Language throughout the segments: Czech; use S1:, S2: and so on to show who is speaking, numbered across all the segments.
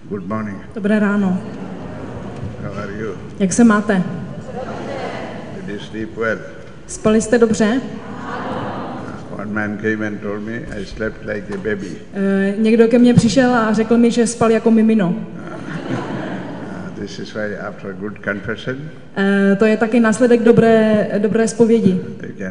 S1: Good morning.
S2: Dobré ráno.
S1: How are you?
S2: Jak se máte?
S1: Did you sleep well?
S2: Spali jste dobře?
S1: One man came and told me I slept like a baby.
S2: Někdo ke mně přišel a řekl mi, že spal jako mimino.
S1: This is why after a good confession,
S2: To je taky následek dobré zpovědi.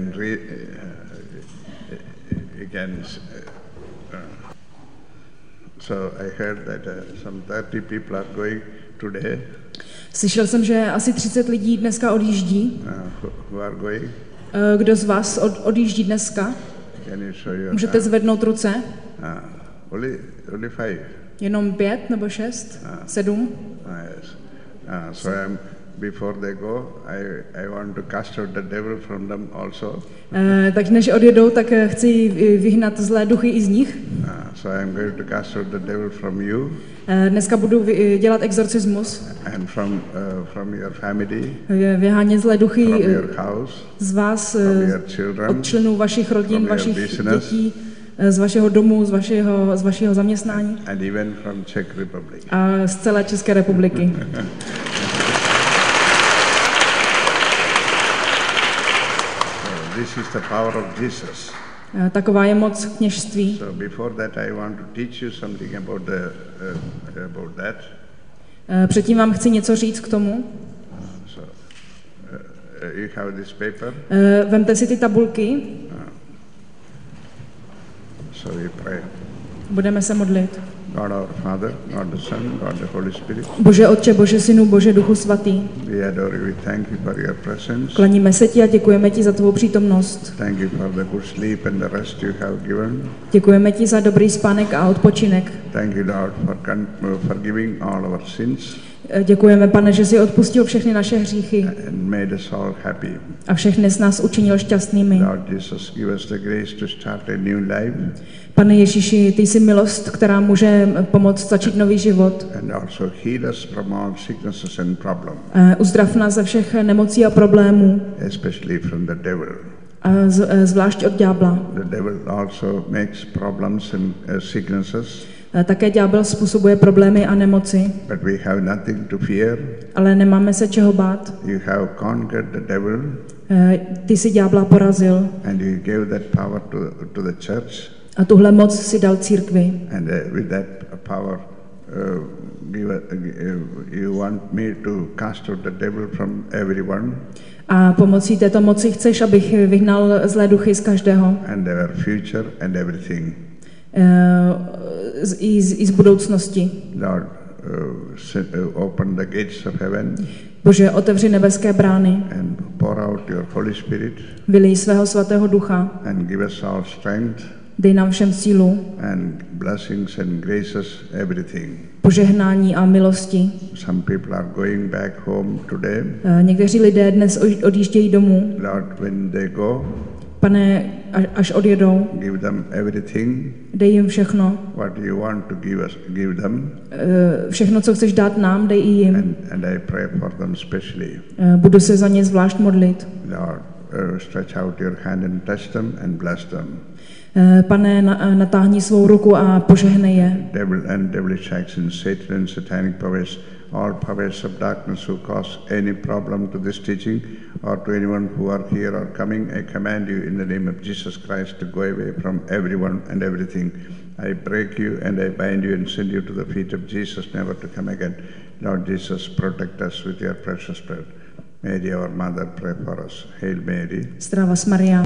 S1: So I heard that some 30 people are going today.
S2: Slyšel jsem, že asi 30 lidí dneska odjíždí.
S1: Who are going?
S2: Kdo z vás odjíždí dneska?
S1: Can you show your
S2: Můžete zvednout ruce?
S1: Only 5.
S2: Jenom 5 nebo 6? 7?
S1: Yes. So before they go, I want to cast out the devil from them also.
S2: Takže než odjedou, tak chci vyhnat zlé duchy i z nich.
S1: So I'm going to cast out the devil from you.
S2: Dneska budu dělat exorcismus.
S1: And from your family.
S2: Vyhánět zlé duchy
S1: from your house,
S2: z vás,
S1: from your children,
S2: od členů vašich rodin, vašich dětí, z vašeho domu, z vašeho zaměstnání.
S1: And even from Czech Republic.
S2: A z celé České republiky.
S1: This is the power of Jesus.
S2: Taková je moc kněžství.
S1: So before that I want to teach you something about that.
S2: Předtím vám chci něco říct k tomu.
S1: So you have this paper.
S2: Vemte si ty tabulky.
S1: So we pray.
S2: Budeme se modlit.
S1: God our Father, God the Son, God the Holy Spirit.
S2: Bože Otče, Bože Synu, Bože Duchu Svatý.
S1: We adore you, we thank you for your presence.
S2: Klaníme se ti a děkujeme ti za tvou přítomnost.
S1: Thank you for the good sleep and the rest you have given.
S2: Děkujeme ti za dobrý spánek a odpočinek.
S1: Thank you, Lord, for forgiving all our sins.
S2: Děkujeme, Pane, že jsi odpustil všechny naše hříchy.
S1: And made us all happy.
S2: A všechny z nás učinil šťastnými.
S1: Lord Jesus, give us the grace to start a new life.
S2: Pane Ježíši, ty jsi milost, která může pomoct začít nový život.
S1: And also heal us from all sicknesses and problems.
S2: Uzdrav nás ze všech nemocí a problémů.
S1: Especially from the devil.
S2: Zvlášť od ďábla.
S1: The devil also makes problems and sicknesses.
S2: Také ďábel způsobuje problémy a nemoci.
S1: But we have nothing to fear.
S2: Ale nemáme se čeho bát.
S1: You have conquered the devil.
S2: Ty jsi ďábla porazil.
S1: And you gave that power to the church.
S2: A tuhle moc si dal církvi.
S1: And with that power, you want me to cast out the devil from everyone.
S2: A pomocí této moci chceš, abych vyhnal zlé duchy z každého.
S1: And their future and everything.
S2: I z budoucnosti.
S1: Lord, open the gates of heaven.
S2: Bože, otevři nebeské brány.
S1: And pour out your Holy Spirit.
S2: Vylij svého svatého ducha.
S1: And give us all strength.
S2: Dej nám všem sílu.
S1: And blessings and graces, everything.
S2: Požehnání a milosti.
S1: Some people are going back home today.
S2: Někteří lidé dnes odjíždějí domů.
S1: Lord, when they go,
S2: Pane, až odjedou,
S1: give them everything.
S2: Dej jim všechno.
S1: What you want to give them.
S2: Všechno, co chceš dát nám, dej i jim.
S1: And I pray for them specially.
S2: Budu se za ně zvlášť modlit.
S1: Lord, stretch out your hand and touch them and bless them.
S2: Pane, natáhni svou ruku a požehnej je.
S1: Devil and devilish actions, Satan and satanic powers, all powers of darkness who cause any problem to this teaching or to anyone who are here or coming, I command you in the name of Jesus Christ to go away from everyone and everything. I break you and I bind you and send you to the feet of Jesus, never to come again. Lord Jesus, protect us with your precious blood. Mary, our mother, pray for us. Hail Mary.
S2: Zdravá Maria.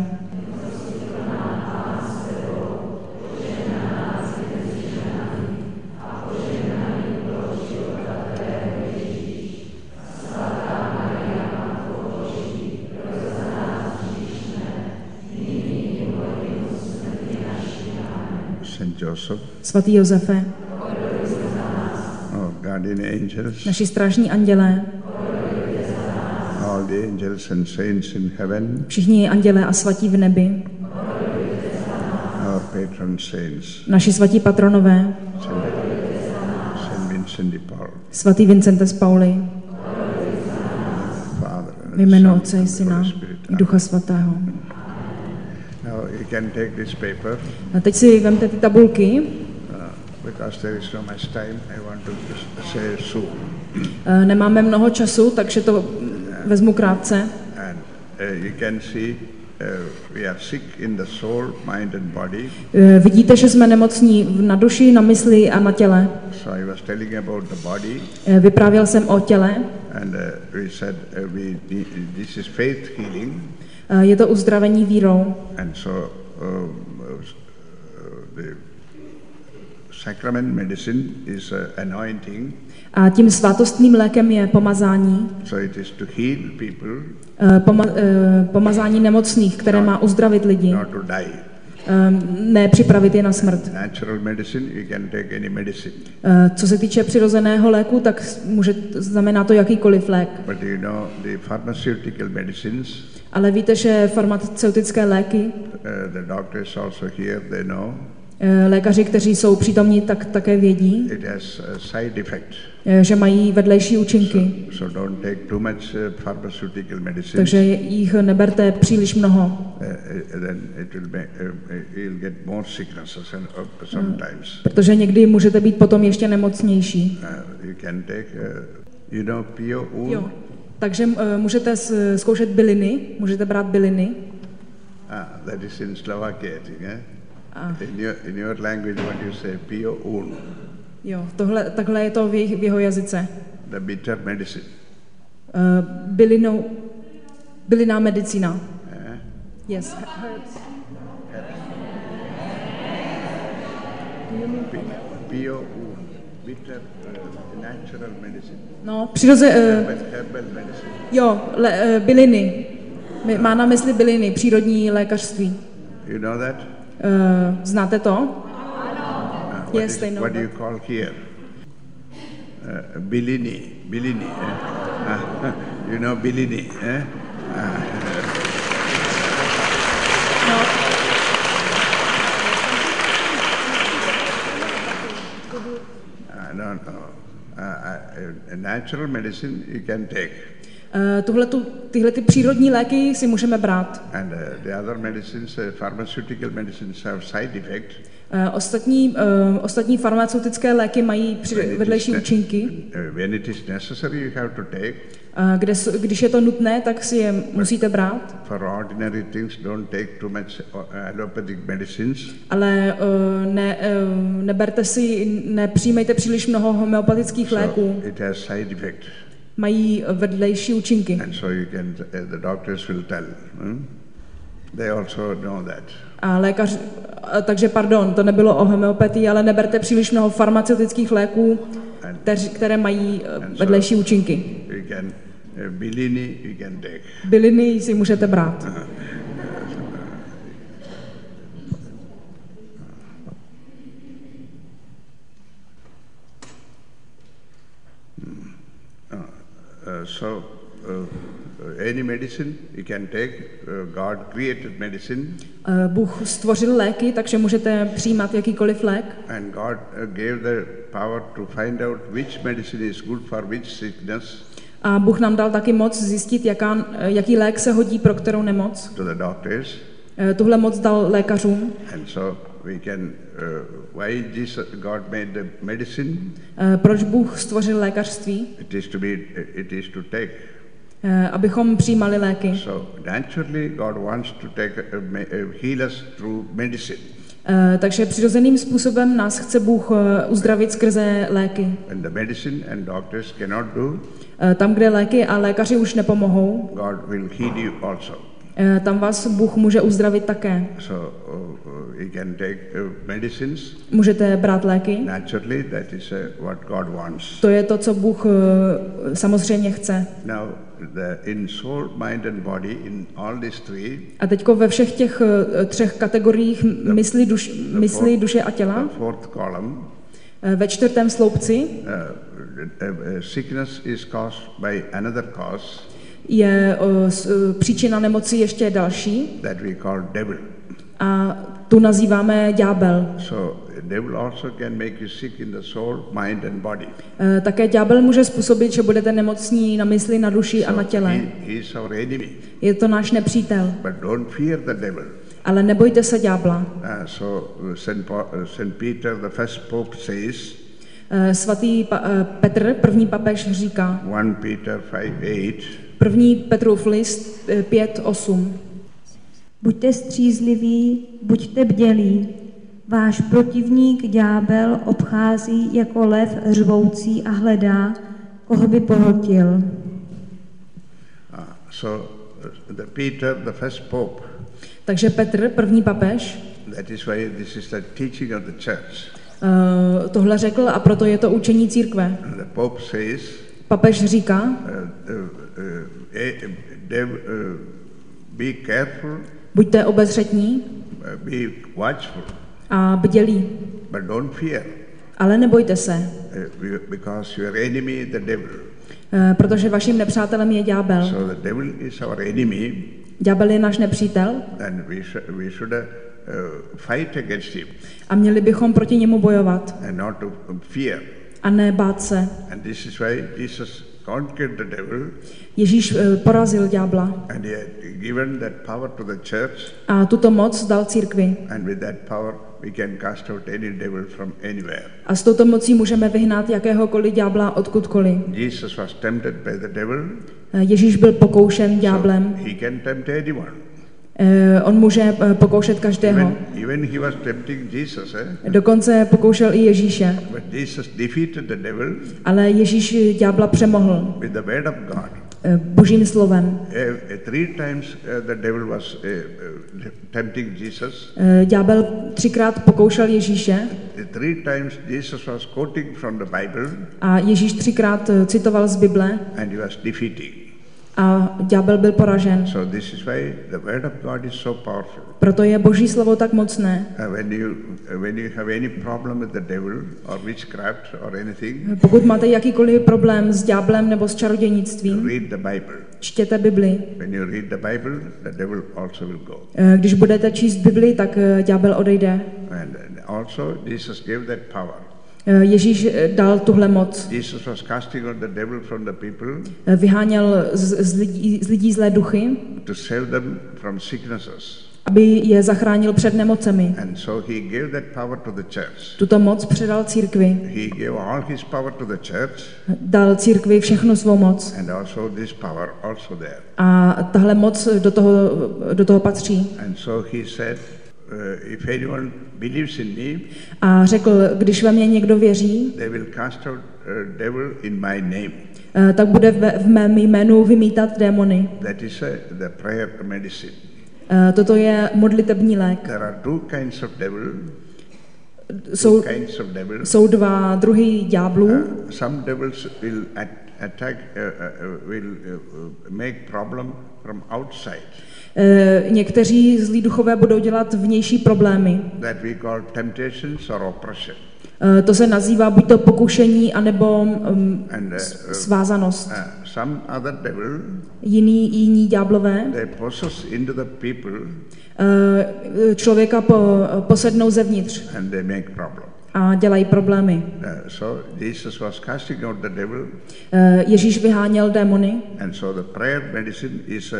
S1: Joseph,
S2: Svatý Josefe,
S1: guardian angels,
S2: naši strážní andělé,
S1: all the angels and saints in heaven,
S2: všichni andělé a svatí v nebi,
S1: our patron saints,
S2: naši svatí patronové,
S1: Saint Vincent de Paul,
S2: svatý Vincente z Pauly, v jménu Otce i Syna i Ducha Svatého.
S1: Now you can take this paper.
S2: A teď si vemte ty tabulky.
S1: Because there is no much time, I want to say soon.
S2: Nemáme mnoho času, takže to vezmu krátce.
S1: And you can see we are sick in the soul, mind and body.
S2: Vidíte, že jsme nemocní na duši, na mysli a na těle.
S1: So I was telling about the body.
S2: Vyprávěl jsem o těle.
S1: And we said this is faith healing.
S2: Je to uzdravení vírou.
S1: And so the sacrament medicine is anointing.
S2: A tím svátostným lékem je pomazání.
S1: So it is to heal people.
S2: Pomazání nemocných, které má uzdravit lidi.
S1: Not to die.
S2: Ne připravit je na smrt.
S1: Natural medicine, you can take any medicine.
S2: Co se týče přirozeného léku, tak znamená to jakýkoliv lék.
S1: But you know the pharmaceutical medicines.
S2: Ale víte, že farmaceutické léky,
S1: The doctors also here, they know.
S2: Lékaři, kteří jsou přítomní, tak také vědí,
S1: It has side effects.
S2: Že mají vedlejší účinky.
S1: So don't take too much pharmaceutical medicine.
S2: Takže jich neberte příliš mnoho.
S1: Then it will you'll get more sicknesses sometimes.
S2: Protože někdy můžete být potom ještě nemocnější.
S1: You can take, you know, Pio Un.
S2: Jo. Takže můžete zkoušet byliny, můžete brát byliny.
S1: That is in Slovakia, I think, In your language, what you say, Pio Un.
S2: Jo, takhle je to v jeho jazyce.
S1: The bitter medicine.
S2: Bylinná medicína. Yes.
S1: Pio Un, bitter natural medicine.
S2: No,
S1: Herbal medicine.
S2: Jo, byliny. Má na mysli byliny, přírodní lékařství.
S1: You know that?
S2: Znáte to?
S1: What do you call here? Byliny. You know byliny, No. Natural medicine you can take.
S2: Tyhle přírodní léky si můžeme brát.
S1: And the other medicines, pharmaceutical medicines have side effects.
S2: Ostatní farmaceutické léky mají vedlejší účinky.
S1: When it is necessary, you have to take.
S2: Když je to nutné, tak si je musíte brát.
S1: For ordinary things, don't take too much allopathic medicines.
S2: Ale nepřijímejte příliš mnoho homeopatických léků.
S1: It has side effects.
S2: Mají vedlejší účinky.
S1: And so you can, the doctors will tell. They also know that.
S2: Takže to nebylo o homeopatii, ale neberte příliš mnoho farmaceutických léků, které mají vedlejší účinky.
S1: Byliny you can take.
S2: Byliny si můžete brát.
S1: Any medicine you can take. God created medicine.
S2: Bůh stvořil léky, takže můžete přijímat jakýkoliv lék.
S1: And God gave the power to find out which medicine is good for which sickness.
S2: A Bůh nám dal taky moc zjistit, jaký lék se hodí pro kterou nemoc.
S1: To the doctors.
S2: Tuhle moc dal lékařům.
S1: And so we can why God made the medicine?
S2: Proč Bůh stvořil lékařství?
S1: It is to take.
S2: Abychom přijímali léky.
S1: So naturally God wants to heal us through medicine.
S2: Takže přirozeným způsobem nás chce Bůh uzdravit skrze léky.
S1: And the medicine and doctors cannot do.
S2: Tam, kde léky a lékaři už nepomohou,
S1: God will heal you also.
S2: Tam vás Bůh může uzdravit také.
S1: So you can take medicines.
S2: Můžete brát léky.
S1: Naturally, that is what God wants.
S2: To je to, co Bůh samozřejmě chce.
S1: Now, in soul, mind and body, in all these three. A
S2: teďko ve všech těch třech kategoriích mysli, duše a těla.
S1: The fourth column.
S2: Ve čtvrtém sloupci.
S1: Sickness is caused by another cause.
S2: Je příčina nemoci ještě další.
S1: That we call devil.
S2: A tu nazýváme ďábel.
S1: So devil also can make you sick in the soul, mind and body.
S2: Také ďábel může způsobit, že budete nemocní na mysli, na duši a na těle.
S1: He is our enemy.
S2: Je to náš nepřítel.
S1: But don't fear the devil.
S2: Ale nebojte se ďábla.
S1: So Saint Peter, the first pope, says,
S2: Svatý Petr, první papež, říká,
S1: 1 Peter 5:8,
S2: první Petrův list 5:8.
S3: Buďte střízliví, buďte bdělí. Váš protivník ďábel obchází jako lev řvoucí a hledá, koho by pohltil.
S1: So the Peter, the first pope,
S2: Takže Petr, první papež,
S1: that is why this is the teaching of the church.
S2: Tohle řekl a proto je to učení církve.
S1: The pope says,
S2: Papež říká,
S1: be careful,
S2: buďte obezřetní
S1: be watchful,
S2: a bdělí,
S1: but don't fear,
S2: ale nebojte se,
S1: because your enemy is the devil.
S2: protože vaším nepřítelem je ďábel.
S1: So the devil is our enemy,
S2: Ďábel je náš nepřítel
S1: and we should fight against him
S2: a měli bychom proti němu bojovat
S1: and not to fear.
S2: a ne bát se.
S1: And this is why Jesus conquered the devil,
S2: Ježíš porazil ďábla
S1: and he had given that power to the church,
S2: a tuto moc dal církvi.
S1: and with that power we can cast out any devil from anywhere.
S2: A s touto mocí můžeme vyhnat jakéhokoliv ďábla odkudkoliv.
S1: Jesus was tempted by the devil,
S2: Ježíš byl pokoušen ďáblem.
S1: he can tempt anyone.
S2: On může pokoušet každého.
S1: Even he was tempting Jesus,
S2: Dokonce pokoušel i Ježíše.
S1: but Jesus defeated the devil
S2: Ale Ježíš ďábla přemohl
S1: with the word of God.
S2: Božím slovem.
S1: 3 times the devil was tempting Jesus.
S2: Ďábel 3krát pokoušel Ježíše
S1: 3 times Jesus was quoting from the Bible,
S2: a Ježíš 3krát citoval z Bible
S1: and he was defeating.
S2: a ďábel byl poražen.
S1: So this is why the word of God is so powerful.
S2: Proto je Boží slovo tak mocné.
S1: When you have any problem with the devil or witchcraft or anything,
S2: Pokud máte jakýkoliv problém s ďáblem nebo s čarodějnictvím,
S1: read the Bible.
S2: čtěte Bibli.
S1: When you read the Bible, the devil also will go.
S2: Když budete číst Bibli, tak ďábel odejde.
S1: And also Jesus gave that power.
S2: Ježíš dal tuhle moc.
S1: Jesus was casting out the devil from the people
S2: Vyháněl z lidí zlé duchy,
S1: to save them from sicknesses.
S2: aby je zachránil před nemocemi.
S1: And so he gave that power to the church.
S2: Tuto moc předal církvi.
S1: He gave all his power to the church,
S2: Dal církvi všechnu svou moc.
S1: and also this power also there.
S2: A tahle moc do toho patří.
S1: And so he said, if anyone believes in me,
S2: A řekl, když ve mně někdo věří,
S1: they will cast out devil in my name.
S2: tak bude v mém jménu vymítat démony.
S1: That is the prayer medicine.
S2: Toto je modlitební lék.
S1: There are two kinds of devil.
S2: Jsou dva druhy ďáblů.
S1: Some devils will attack, will make problem from outside.
S2: Někteří zlí duchové budou dělat vnější problémy.
S1: That we call temptations or oppression.
S2: To se nazývá buď to pokušení, anebo svázanost.
S1: Some other devil,
S2: Jiní ďáblové
S1: they possess into the people
S2: člověka posednou zevnitř
S1: and they make problem.
S2: a dělají problémy.
S1: So Jesus was casting out the devil,
S2: Ježíš vyháněl démony
S1: and so the prayer medicine is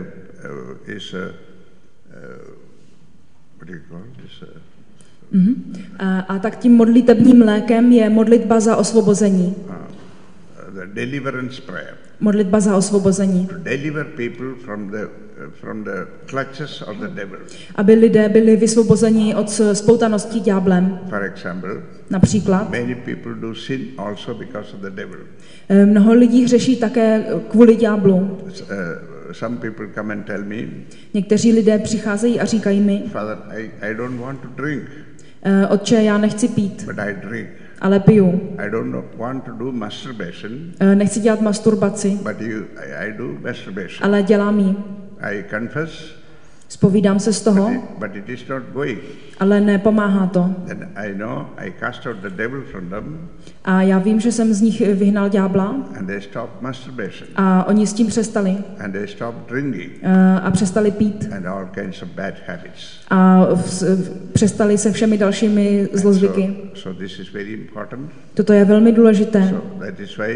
S1: what do you call this?
S2: a tak tím modlitebním lékem je modlitba za osvobození.
S1: The deliverance prayer.
S2: Modlitba za osvobození.
S1: To deliver people from the clutches of the devil.
S2: Aby lidé byli vysvobozeni od spoutanosti ďáblem.
S1: For example,
S2: Například,
S1: many people do sin also because of the devil.
S2: Mnoho lidí hřeší také kvůli ďáblu.
S1: Some people come and tell me,
S2: Někteří lidé přicházejí a říkají mi,
S1: Father, I don't want to drink,
S2: Otče, já nechci pít,
S1: but I drink.
S2: ale piju.
S1: I don't want to do masturbation,
S2: Nechci dělat masturbaci,
S1: but I do masturbation.
S2: ale dělám ji.
S1: I confess,
S2: Zpovídám se z toho,
S1: but it is not going.
S2: ale nepomáhá to.
S1: Then I know I cast out the devil from them,
S2: A já vím, že jsem z nich vyhnal ďábla
S1: and they stop masturbation,
S2: a oni s tím přestali.
S1: and they stop drinking,
S2: A přestali pít.
S1: and all kinds of bad habits.
S2: A přestali se všemi dalšími zlozvyky.
S1: So this is very important.
S2: Toto je velmi důležité.
S1: So that is why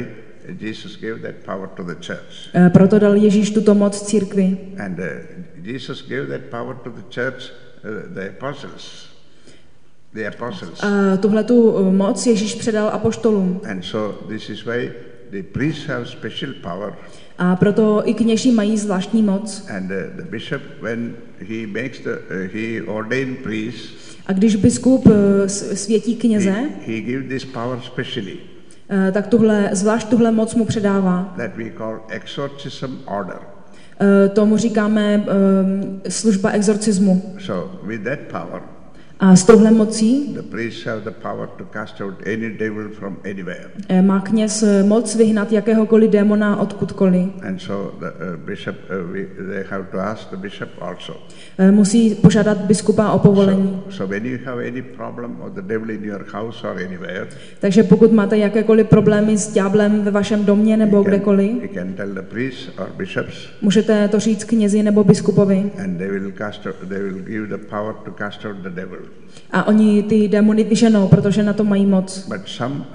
S1: Jesus gave that power to the church.
S2: Proto dal Ježíš tuto moc církvi.
S1: And Jesus gave that power to the church, the apostles. The apostles.
S2: Tuhletu moc Ježíš předal apoštolům.
S1: And so this is why the priests have special power.
S2: A proto i kněží mají zvláštní moc.
S1: And the bishop, when he makes he ordained priests,
S2: a když biskup světí kněze,
S1: he gives this power specially.
S2: Tak zvlášť tuhle moc mu předává.
S1: That we call exorcism order.
S2: Tomu říkáme služba exorcismu.
S1: So with that power,
S2: a s touhle mocí
S1: the priests have the power to cast out any devil from anywhere.
S2: Má kněz moc vyhnat jakéhokoliv démona odkudkoliv.
S1: And so the bishop, they have to ask the bishop also.
S2: Musí požádat biskupa o povolení.
S1: So when you have any problem or the devil in your house or anywhere,
S2: takže pokud máte jakékoliv problémy s ďáblem ve vašem domě nebo kdekoliv,
S1: you can tell the priests or bishops.
S2: Můžete to říct knězi nebo biskupovi.
S1: And they will give the power to cast out the devil.
S2: A oni ty démony vyženou, protože na to mají moc.
S1: But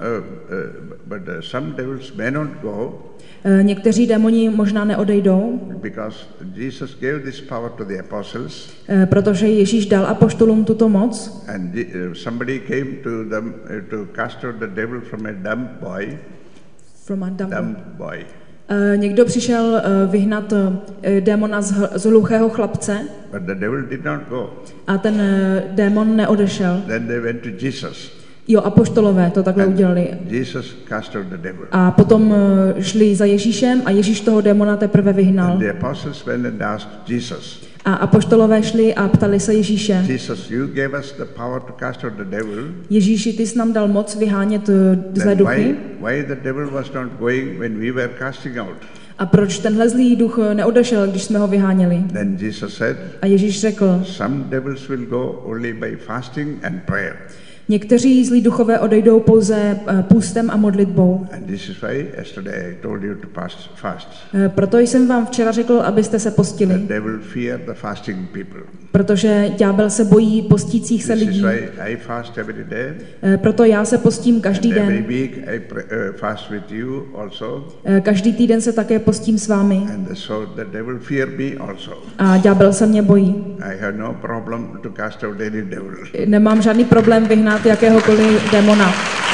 S1: some devils may not go.
S2: Někteří démoni možná neodejdou.
S1: Because Jesus gave this power to the apostles.
S2: Protože Ježíš dal apoštolům tuto moc.
S1: And somebody came to them to cast out the devil from a dumb boy.
S2: From a dumb
S1: boy.
S2: Někdo přišel vyhnat démona z hluchého chlapce.
S1: But the devil did not go.
S2: A ten démon neodešel.
S1: Then they went to Jesus.
S2: Jo, apoštolové to takhle udělali.
S1: Jesus cast out the devil.
S2: A potom šli za Ježíšem a Ježíš toho démona teprve vyhnal.
S1: And the apostles went and asked Jesus.
S2: A apoštolové šli a ptali se Ježíše.
S1: Jesus, you gave us the power to cast out the devil.
S2: Ježíši, ty jsi nám dal moc vyhánět zlé duchy.
S1: Why the devil was not going when we were casting out?
S2: A proč tenhle zlý duch neodešel, když jsme ho vyháněli?
S1: Then Jesus said,
S2: a Ježíš řekl,
S1: some devils will go only by fasting and prayer.
S2: Někteří zlí duchové odejdou pouze půstem a modlitbou.
S1: And this is why yesterday I told you to fast.
S2: Proto jsem vám včera řekl, abyste se postili.
S1: The devil fear the fasting people.
S2: Protože ďábel se bojí postících se lidí.
S1: This is why I fast every day.
S2: Proto já se postím každý den.
S1: Every week I fast with you also.
S2: Každý týden se také postím s vámi.
S1: And so the devil fear me also.
S2: A ďábel se mě bojí.
S1: I have no problem to cast out any devil.
S2: Nemám žádný problém vyhnat jakéhokoliv démona.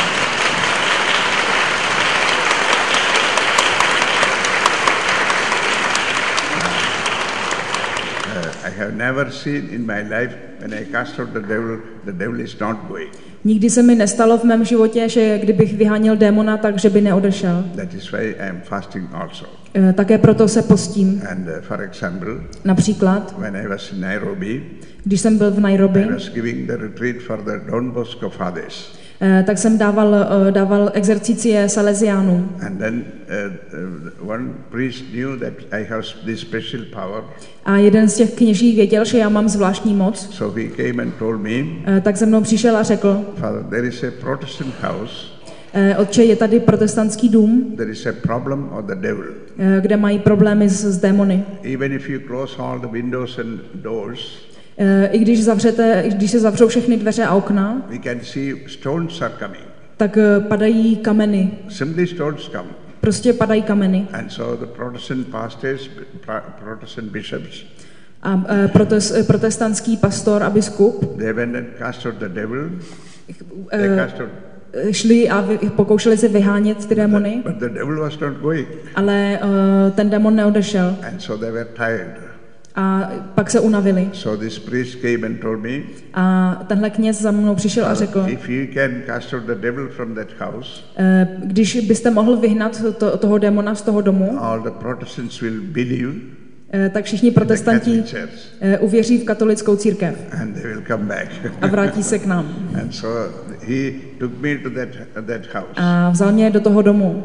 S1: I have never seen in my life when I cast out the devil is not going.
S2: Nikdy se mi nestalo v mém životě, že kdybych vyháněl démona, tak že by neodešel.
S1: That is why I am fasting also.
S2: Také proto se postím.
S1: And for example,
S2: například,
S1: when I was in Nairobi,
S2: když jsem byl v Nairobi,
S1: I was giving the retreat for the Don Bosco fathers.
S2: Tak jsem dával exercicie Salesiánům.
S1: And then one priest knew that I have this special power.
S2: A jeden z těch kněží věděl, že já mám zvláštní moc.
S1: So he came and told me.
S2: Tak se mnou přišel a řekl.
S1: Father, there is a Protestant house.
S2: Otče, je tady protestantský dům.
S1: There is a problem of the devil.
S2: Kde mají problémy s démony.
S1: Even if you close all the windows and doors.
S2: I když se zavřou všechny dveře a okna,
S1: we can see stones are coming.
S2: Tak padají kameny.
S1: Simply stones come.
S2: Prostě padají kameny.
S1: And so the Protestant pastors, Protestant bishops,
S2: a protestantský pastor a biskup,
S1: they went and cast out the devil. They cast out.
S2: Šli a pokoušeli se vyhánět ty démony.
S1: But the devil was not going.
S2: Ale ten démon neodešel.
S1: And so they were tired.
S2: A pak se unavili.
S1: So this priest came and told me.
S2: A tenhle kněz za mnou přišel a řekl.
S1: If you can cast out the devil from that house.
S2: Když byste mohl vyhnat toho démona z toho domu.
S1: All the Protestants will believe.
S2: Tak všichni protestanti uvěří v katolickou církev.
S1: And they will come back.
S2: A vrátí se k nám.
S1: And so he took me to that house.
S2: A vzal mě do toho domu.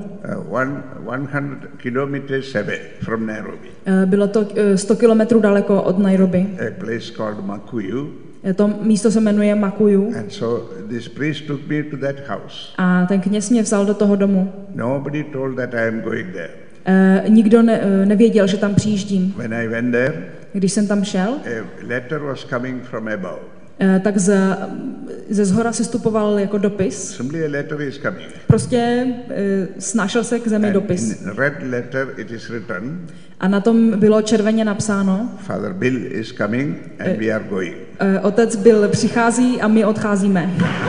S1: 100 kilometers away from Nairobi.
S2: Bylo to 100 kilometrů daleko od Nairobi.
S1: A place called Makuyu.
S2: To místo se jmenuje Makuyu.
S1: And so this priest took me to that house.
S2: A ten kněz mě vzal do toho domu.
S1: Nobody told that I am going there.
S2: Nikdo nevěděl, že tam přijíždím.
S1: When I went there,
S2: když jsem tam šel,
S1: a letter was coming from above.
S2: tak ze zhora sestupoval jako dopis.
S1: Simply a letter is coming.
S2: Prostě snášel se k zemi dopis.
S1: In red letter it is written.
S2: A na tom bylo červeně napsáno.
S1: Father Bill is coming and we are going.
S2: Otec Bill přichází a my odcházíme.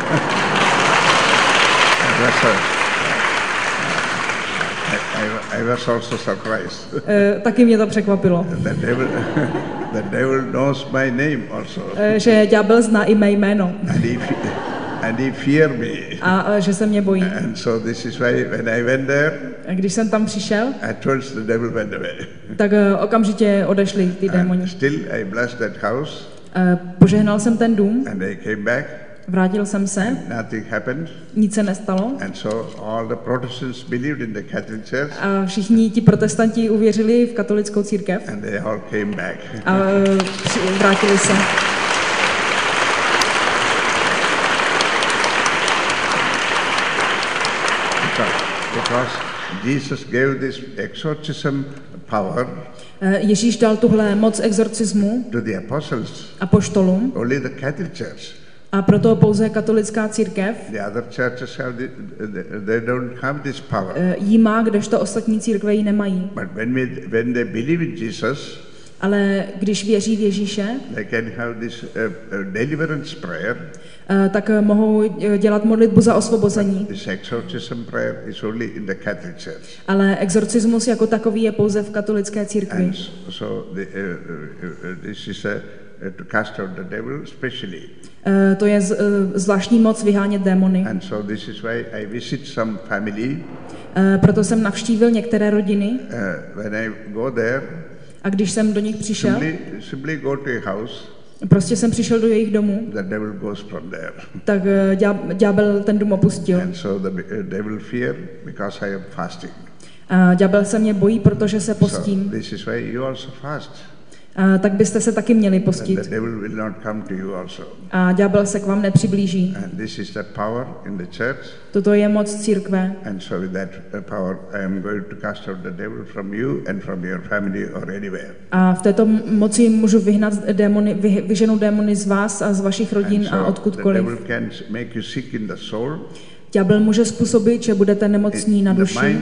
S1: I was also surprised.
S2: Taky mě to překvapilo.
S1: The devil knows my name also.
S2: Že ďábel zná i mé jméno.
S1: And he fear me.
S2: A že se mě bojí.
S1: And so this is why when I went there,
S2: a když jsem tam přišel,
S1: at once the devil went away.
S2: Tak okamžitě odešli ty démoni.
S1: Still I blessed that house.
S2: Požehnal jsem ten dům.
S1: And I came back.
S2: Vrátil jsem se.
S1: Nothing happened.
S2: Nic se nestalo.
S1: And so all the Protestants believed in the Catholic Church.
S2: A všichni ti protestanti uvěřili v katolickou církev.
S1: And they all came back.
S2: A vrátili se.
S1: Because Jesus gave this exorcism power.
S2: Ježíš dal tuhle moc exorcismu
S1: to the apostles.
S2: Apoštolům.
S1: Only the Catholic Church.
S2: A proto pouze katolická církev.
S1: The other churches have they don't have this power.
S2: Jí má, kdežto ostatní církve ji nemají.
S1: But when they believe in Jesus,
S2: ale když věří v Ježíše,
S1: they can have this deliverance prayer.
S2: Tak mohou dělat modlitbu za osvobození.
S1: This exorcism prayer is only in the Catholic Church.
S2: Ale exorcismus jako takový je pouze v katolické církvi.
S1: And so this is to cast out the devil specially.
S2: To je zvláštní moc vyhánět démony.
S1: And so this is why I visit some family.
S2: Proto jsem navštívil některé rodiny.
S1: When I go there,
S2: a když jsem do nich přišel,
S1: simply go to a house.
S2: Prostě jsem přišel do jejich domu.
S1: The devil goes from there.
S2: Tak ďábel ten dům opustil.
S1: And so the devil fear because I am fasting.
S2: A ďábel se mě bojí, protože se postím.
S1: So this is why you also fast.
S2: Tak byste se taky měli postit.
S1: And the devil will not come to you also.
S2: A ďábel se k vám nepřiblíží.
S1: And this is the power in the church.
S2: Toto je moc církve.
S1: And so with that power I am going to cast out the devil from you and from your family or anywhere.
S2: A v této moci můžu vyhnat démony, vyženou démony z vás a z vašich rodin a odkudkoliv.
S1: The devil can make you sick in the soul.
S2: Ďábel může způsobit, že budete nemocní na duši.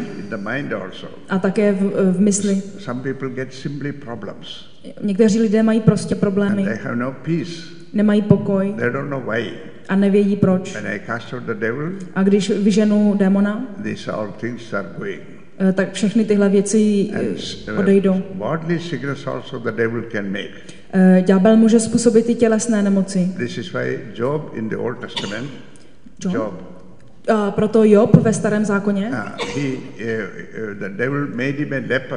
S2: A také v mysli.
S1: Some people get simply problems.
S2: Někteří lidé mají prostě problémy.
S1: And they have no peace.
S2: Nemají pokoj.
S1: They don't know why.
S2: A nevědí proč.
S1: When I cast out the devil,
S2: a když vyženu démona,
S1: these all things are going.
S2: Tak všechny tyhle věci odejdou.
S1: Bodily sickness also the devil can make.
S2: Ďábel může způsobit i tělesné nemoci.
S1: This is why Job in the Old Testament. Job.
S2: Proto Job ve Starém zákoně.
S1: The devil made him a leper.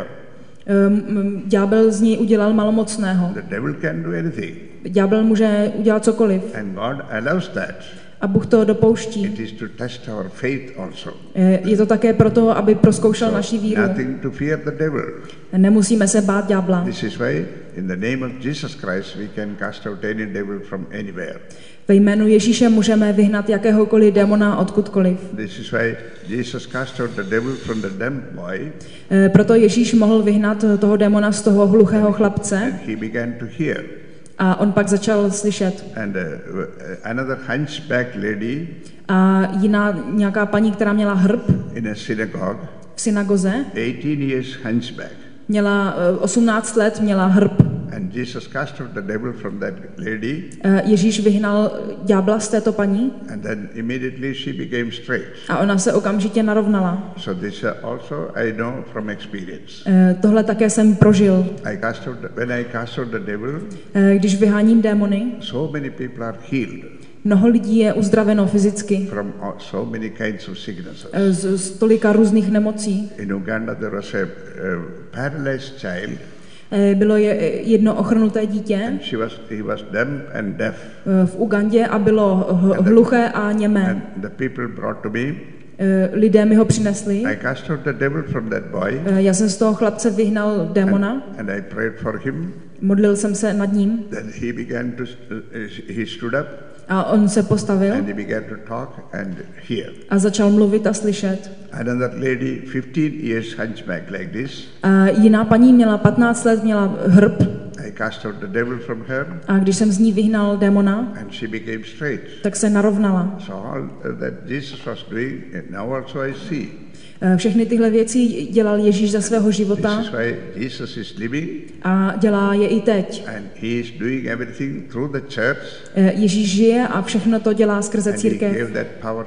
S2: Ďábel z něj udělal malomocného.
S1: The devil can do anything.
S2: Ďábel může udělat cokoliv.
S1: And God allows that.
S2: A Bůh to dopouští.
S1: It is to test our faith also.
S2: Je to také proto, aby prozkoušel naši víru.
S1: Nothing to fear the devil.
S2: Nemusíme se bát ďábla.
S1: This is why in the name of Jesus Christ we can cast out any devil from anywhere.
S2: Ve jménu Ježíše můžeme vyhnat jakéhokoliv démona odkudkoliv.
S1: This is why Jesus cast out the devil from the dumb boy.
S2: Proto Ježíš mohl vyhnat toho démona z toho hluchého chlapce.
S1: And he began to hear.
S2: A on pak začal slyšet.
S1: And another hunchback lady.
S2: A jiná nějaká paní, která měla hrb.
S1: In a synagogue.
S2: V synagoze.
S1: 18 years hunchback.
S2: Měla 18 let, měla hrb.
S1: And Jesus cast out the devil from that lady.
S2: Ježíš vyhnal ďábla z této paní.
S1: And then immediately she became straight.
S2: A ona se okamžitě narovnala.
S1: So this also I know from experience.
S2: Tohle také jsem prožil.
S1: When I cast out the devil.
S2: Když vyháním démony.
S1: So many people are healed.
S2: Mnoho lidí je uzdraveno fyzicky.
S1: From so many kinds of sicknesses.
S2: Z tolika různých nemocí.
S1: In Uganda there was a paralyzed child.
S2: Bylo jedno ochrnuté dítě.
S1: And he was dumb and deaf.
S2: V Ugandě a bylo hluché a němé.
S1: And the people brought to me.
S2: Lidé mi ho přinesli.
S1: I cast out the devil from that boy.
S2: Já jsem z toho chlapce vyhnal démona.
S1: And I prayed for him.
S2: Modlil jsem se nad ním.
S1: Then he stood up.
S2: A on se postavil.
S1: And he began to talk and hear.
S2: A začal mluvit a slyšet.
S1: Another lady, 15 years hunchback like this.
S2: A jiná paní měla 15 let, měla hrb.
S1: I cast out the devil from her.
S2: A když jsem z ní vyhnal démona,
S1: And she became straight.
S2: tak se narovnala.
S1: So all that Jesus was doing, now also I see.
S2: Všechny tyhle věci dělal Ježíš za svého života
S1: This is why Jesus is living.
S2: a dělá je i teď.
S1: And he is doing everything through the church.
S2: Ježíš žije a všechno to dělá skrze
S1: And he
S2: církev.
S1: gave that power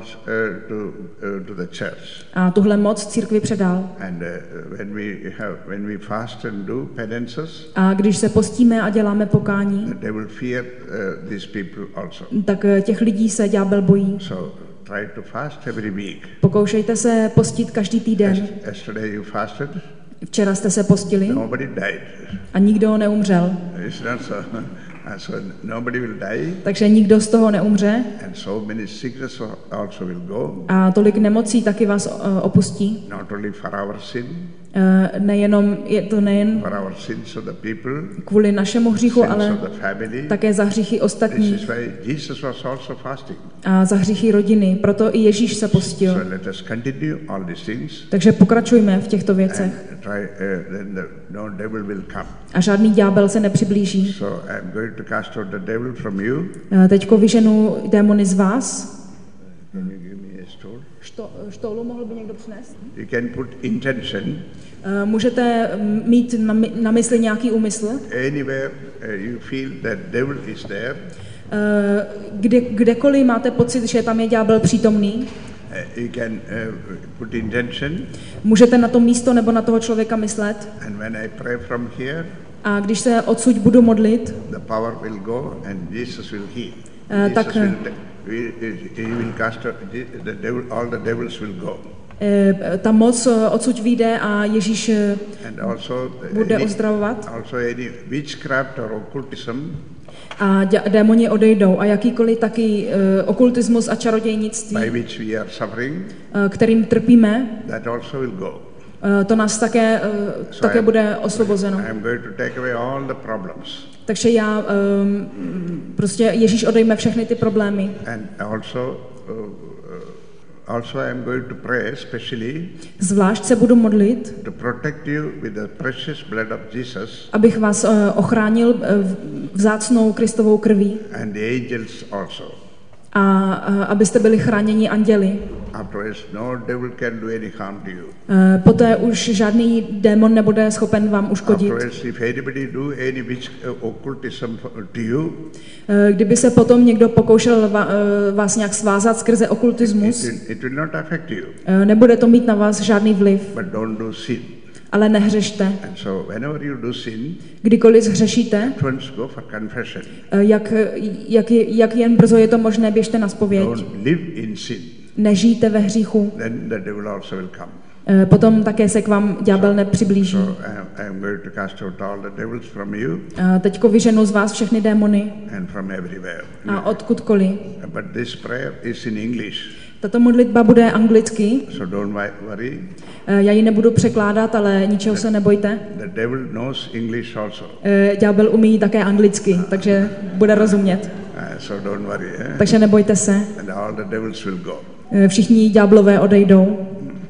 S1: to the church.
S2: A tuhle moc církvi předal.
S1: And when we fast and do penances,
S2: A když se postíme a děláme pokání,
S1: they will fear these people also.
S2: tak těch lidí se ďábel bojí.
S1: So try to fast every week.
S2: Pokoušejte se postit každý týden.
S1: Yesterday you fasted.
S2: Včera jste se postili
S1: Nobody died.
S2: a nikdo neumřel.
S1: It's not so. So nobody will die,
S2: Takže nikdo z toho neumře
S1: and so many sickness also will go.
S2: a tolik nemocí taky vás opustí.
S1: Not only for our sin,
S2: Je to nejen
S1: for our sins of the people,
S2: kvůli našemu hříchu,
S1: sins
S2: ale
S1: of the family.
S2: také za hříchy
S1: This
S2: ostatních
S1: is why Jesus was also fasting.
S2: a za hříchy rodiny. Proto i Ježíš se postil.
S1: So let us continue all these things.
S2: Takže pokračujme v těchto věcech.
S1: And try, then no devil will come.
S2: A žádný ďábel se nepřiblíží.
S1: So I'm going to cast out the devil from you.
S2: Teďko vyženu démony z vás.
S1: Can you give me a stool?
S2: Štoulu mohl by někdo přinést?
S1: You can put intention
S2: Můžete mít na mysli nějaký úmysl.
S1: anywhere you feel that devil is there.
S2: Kdekoliv máte pocit, že tam je ďábel přítomný,
S1: You can put intention.
S2: můžete na to místo nebo na toho člověka myslet.
S1: And when I pray from here,
S2: A když se odsud budu modlit,
S1: the power will go and Jesus will heal.
S2: tak
S1: He will cast out the devil, all the devils will go.
S2: ta moc odsud vyjde a Ježíš
S1: And also
S2: bude uzdravovat
S1: also any witchcraft or occultism
S2: a démoni odejdou a jakýkoliv taky okultismus a čarodějnictví,
S1: by which we are suffering,
S2: kterým trpíme,
S1: that also will go.
S2: to nás také bude osvobozeno.
S1: I am going to take away all the problems.
S2: Takže prostě Ježíš odejme všechny ty problémy.
S1: And also I am going to pray specially
S2: Zvlášť se budu modlit,
S1: to protect you with the precious blood of Jesus
S2: abych vás ochránil vzácnou Kristovou krví
S1: and the angels also.
S2: a abyste byli chráněni anděli.
S1: Afterwards, no devil can do any harm to you.
S2: Poté už žádný démon nebude schopen vám uškodit.
S1: Afterwards, if anybody do any occultism to you,
S2: Kdyby se potom někdo pokoušel vás nějak svázat skrze okultismus,
S1: it will not affect you,
S2: nebude to mít na vás žádný vliv,
S1: but don't do sin.
S2: ale nehřešte.
S1: And so whenever you do sin,
S2: Kdykoliv zhřešíte,
S1: once go for confession.
S2: jak jen brzo je to možné, běžte na zpověď.
S1: Don't live in sin.
S2: Nežijte ve hříchu.
S1: Then the devil also will come.
S2: Potom také se k vám ďábel nepřiblíží.
S1: So I am going to cast out all the devils from you
S2: Teďko vyženu z vás všechny démony
S1: and from everywhere.
S2: a odkudkoliv.
S1: But this prayer is in English,
S2: Tato modlitba bude anglicky.
S1: so don't worry.
S2: Já ji nebudu překládat, ale ničeho se nebojte.
S1: The devil knows English also,
S2: Ďábel umí také anglicky, takže bude rozumět.
S1: so don't worry.
S2: Takže nebojte se.
S1: And all the devils will go.
S2: Všichni ďáblové odejdou.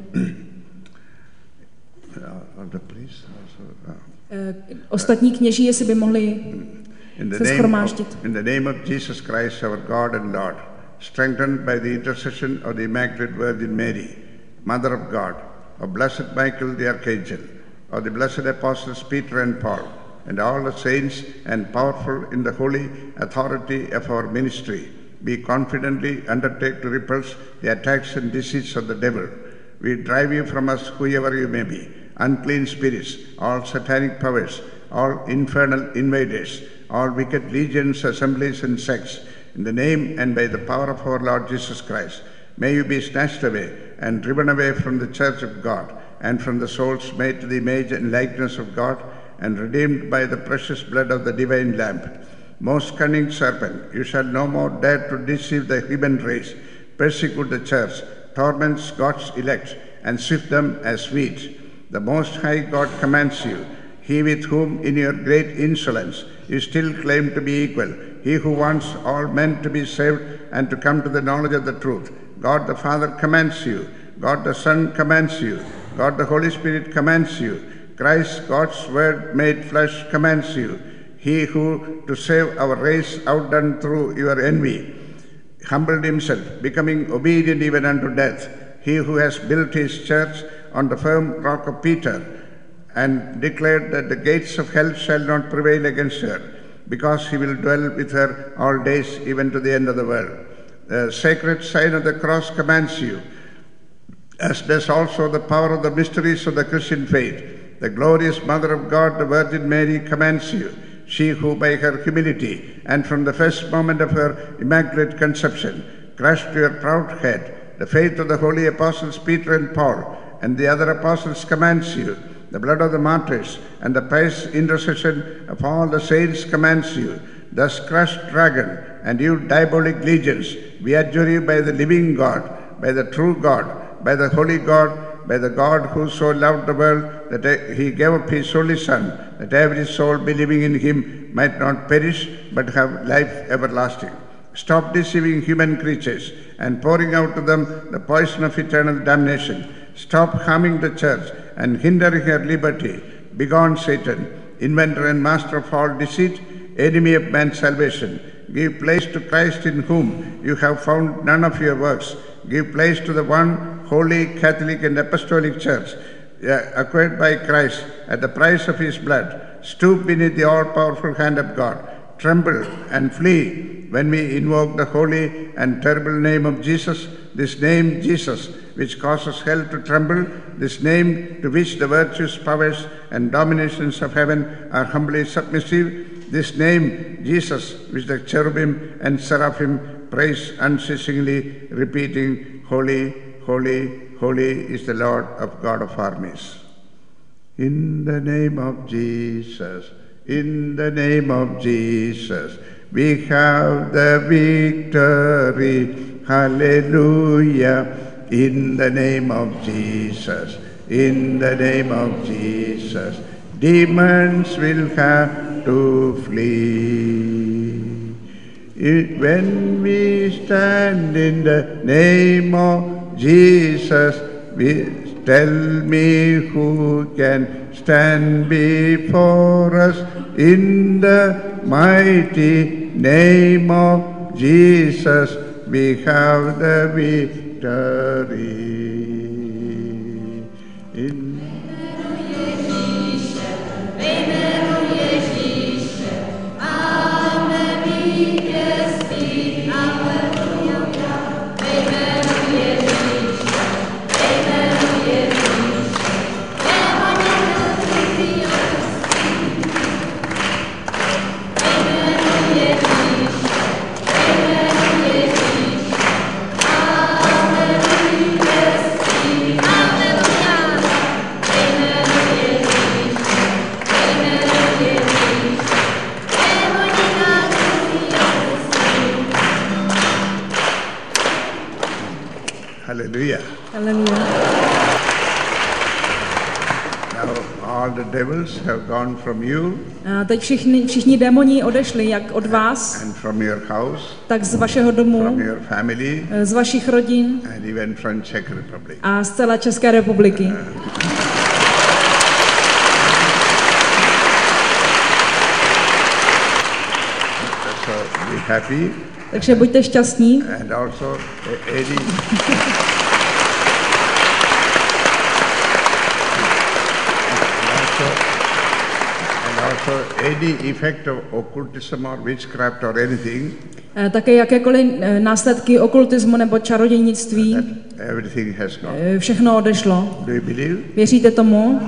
S1: The priest also.
S2: Ostatní kněží, jestli by mohli se shromáždit.
S1: In the name of Jesus Christ, our God and Lord, strengthened by the intercession of the Immaculate Virgin Mary, Mother of God, of Blessed Michael the Archangel, of the blessed apostles Peter and Paul, and all the saints, and powerful in the holy authority of our ministry, we confidently undertake to repulse the attacks and deceits of the devil. We drive you from us, whoever you may be, unclean spirits, all satanic powers, all infernal invaders, all wicked legions, assemblies, and sects. In the name and by the power of our Lord Jesus Christ, may you be snatched away and driven away from the church of God and from the souls made to the image and likeness of God and redeemed by the precious blood of the divine Lamb. Most cunning serpent, you shall no more dare to deceive the human race, persecute the church, torment God's elect, and sift them as wheat. The Most High God commands you, he with whom in your great insolence you still claim to be equal, he who wants all men to be saved and to come to the knowledge of the truth. God the Father commands you, God the Son commands you, God the Holy Spirit commands you, Christ, God's Word made flesh, commands you. He who, to save our race outdone through your envy, humbled himself, becoming obedient even unto death. He who has built his church on the firm rock of Peter, and declared that the gates of hell shall not prevail against her, because he will dwell with her all days, even to the end of the world. The sacred sign of the cross commands you, as does also the power of the mysteries of the Christian faith. The glorious Mother of God, the Virgin Mary, commands you, she who by her humility and from the first moment of her immaculate conception crushed to your proud head the faith of the holy apostles Peter and Paul, and the other apostles commands you. The blood of the martyrs and the pious intercession of all the saints commands you. Thus crushed dragon and you diabolic legions, we adjure you by the living God, by the true God, by the holy God, by the God who so loved the world that he gave up his only Son, that every soul believing in him might not perish but have life everlasting. Stop deceiving human creatures and pouring out to them the poison of eternal damnation. Stop harming the church and hindering her liberty. Begone, Satan, inventor and master of all deceit, enemy of man's salvation. Give place to Christ, in whom you have found none of your works. Give place to the one holy, Catholic and Apostolic Church, acquired by Christ at the price of his blood. Stoop beneath the all-powerful hand of God. Tremble and flee when we invoke the holy and terrible name of Jesus, this name Jesus, which causes hell to tremble, this name to which the virtues, powers, and dominations of heaven are humbly submissive, this name Jesus, which the cherubim and seraphim praise unceasingly, repeating, Holy, holy, holy is the Lord of God of armies. In the name of Jesus, in the name of Jesus, we have the victory. Hallelujah. In the name of Jesus, in the name of Jesus, demons will have to flee. When we stand in the name of Jesus, tell me who can stand before us. In the mighty name of Jesus, we have the victory. Hallelujah.
S2: Hallelujah.
S1: Now all the devils have gone from you.
S2: A teď všichni démoni odešli, jak od vás,
S1: and from your house,
S2: tak z vašeho domu,
S1: from your family,
S2: z vašich rodin
S1: and even from Czech Republic.
S2: a z celé České republiky.
S1: So be happy.
S2: Takže buďte šťastní.
S1: And also Eddie. So any effect of occultism or witchcraft or anything,
S2: také jakékoliv následky okultismu nebo čarodějnictví,
S1: everything has gone.
S2: Všechno odešlo.
S1: Do you believe?
S2: Věříte tomu?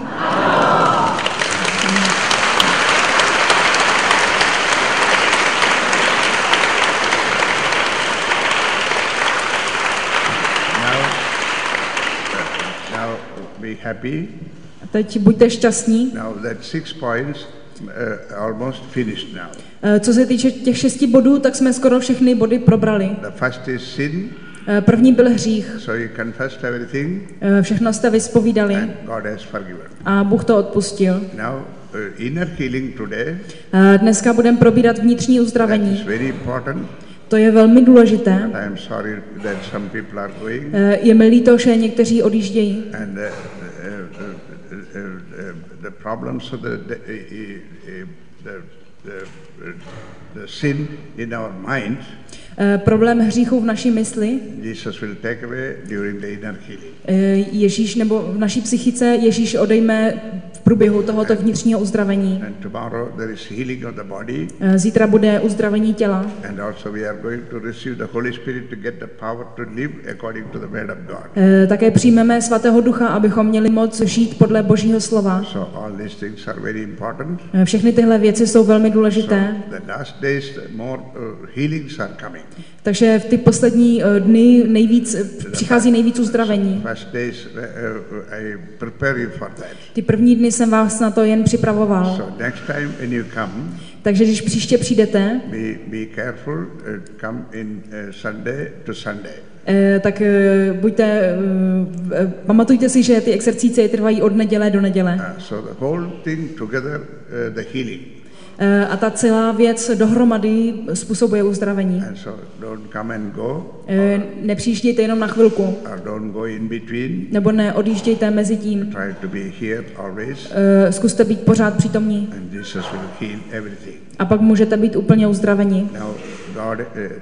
S1: Now be happy.
S2: A teď buďte šťastní.
S1: Now that 6 points almost finished now.
S2: Co se týče těch 6 bodů, tak jsme skoro všechny body probrali.
S1: The first is sin.
S2: První byl hřích.
S1: So you confessed everything.
S2: Všechno jste vyspovídali.
S1: And God has forgiven.
S2: A Bůh to odpustil.
S1: Now inner healing today.
S2: Dneska budeme probírat vnitřní uzdravení.
S1: That is very important.
S2: To je velmi důležité.
S1: I am sorry that some people are going.
S2: Je mi líto, že někteří odjíždějí.
S1: And the problems of the the sin in our mind,
S2: problém hříchu v naší mysli,
S1: Jesus will take away during the inner healing.
S2: Ježíš nebo v naší psychice Ježíš odejme v průběhu tohoto vnitřního uzdravení.
S1: And tomorrow there is healing of the body.
S2: Zítra bude uzdravení těla.
S1: And also we are going to receive the Holy Spirit to get the power to live according to the word of God.
S2: Také přijmeme Svatého Ducha, abychom měli moc žít podle Božího slova.
S1: So all these things are very important.
S2: Všechny tyhle věci jsou velmi důležité.
S1: So the last days more healings are coming.
S2: Takže v ty poslední dny přichází nejvíc uzdravení.
S1: First days I prepare you for that.
S2: Ty první dny jsem vás na to jen připravoval.
S1: So next time when you come,
S2: takže když příště přijdete,
S1: be careful, come in Sunday to Sunday.
S2: Tak pamatujte si, že ty exercície trvají od neděle do neděle.
S1: So the whole thing together, the healing.
S2: A ta celá věc dohromady způsobuje uzdravení.
S1: And so don't come and go.
S2: Nepřijíždějte jenom na chvilku.
S1: Or don't go in between.
S2: Nebo neodjíždějte mezi tím.
S1: Try to be here always.
S2: Zkuste být pořád přítomní.
S1: And Jesus will heal everything.
S2: A pak můžete být úplně uzdraveni.
S1: Now God,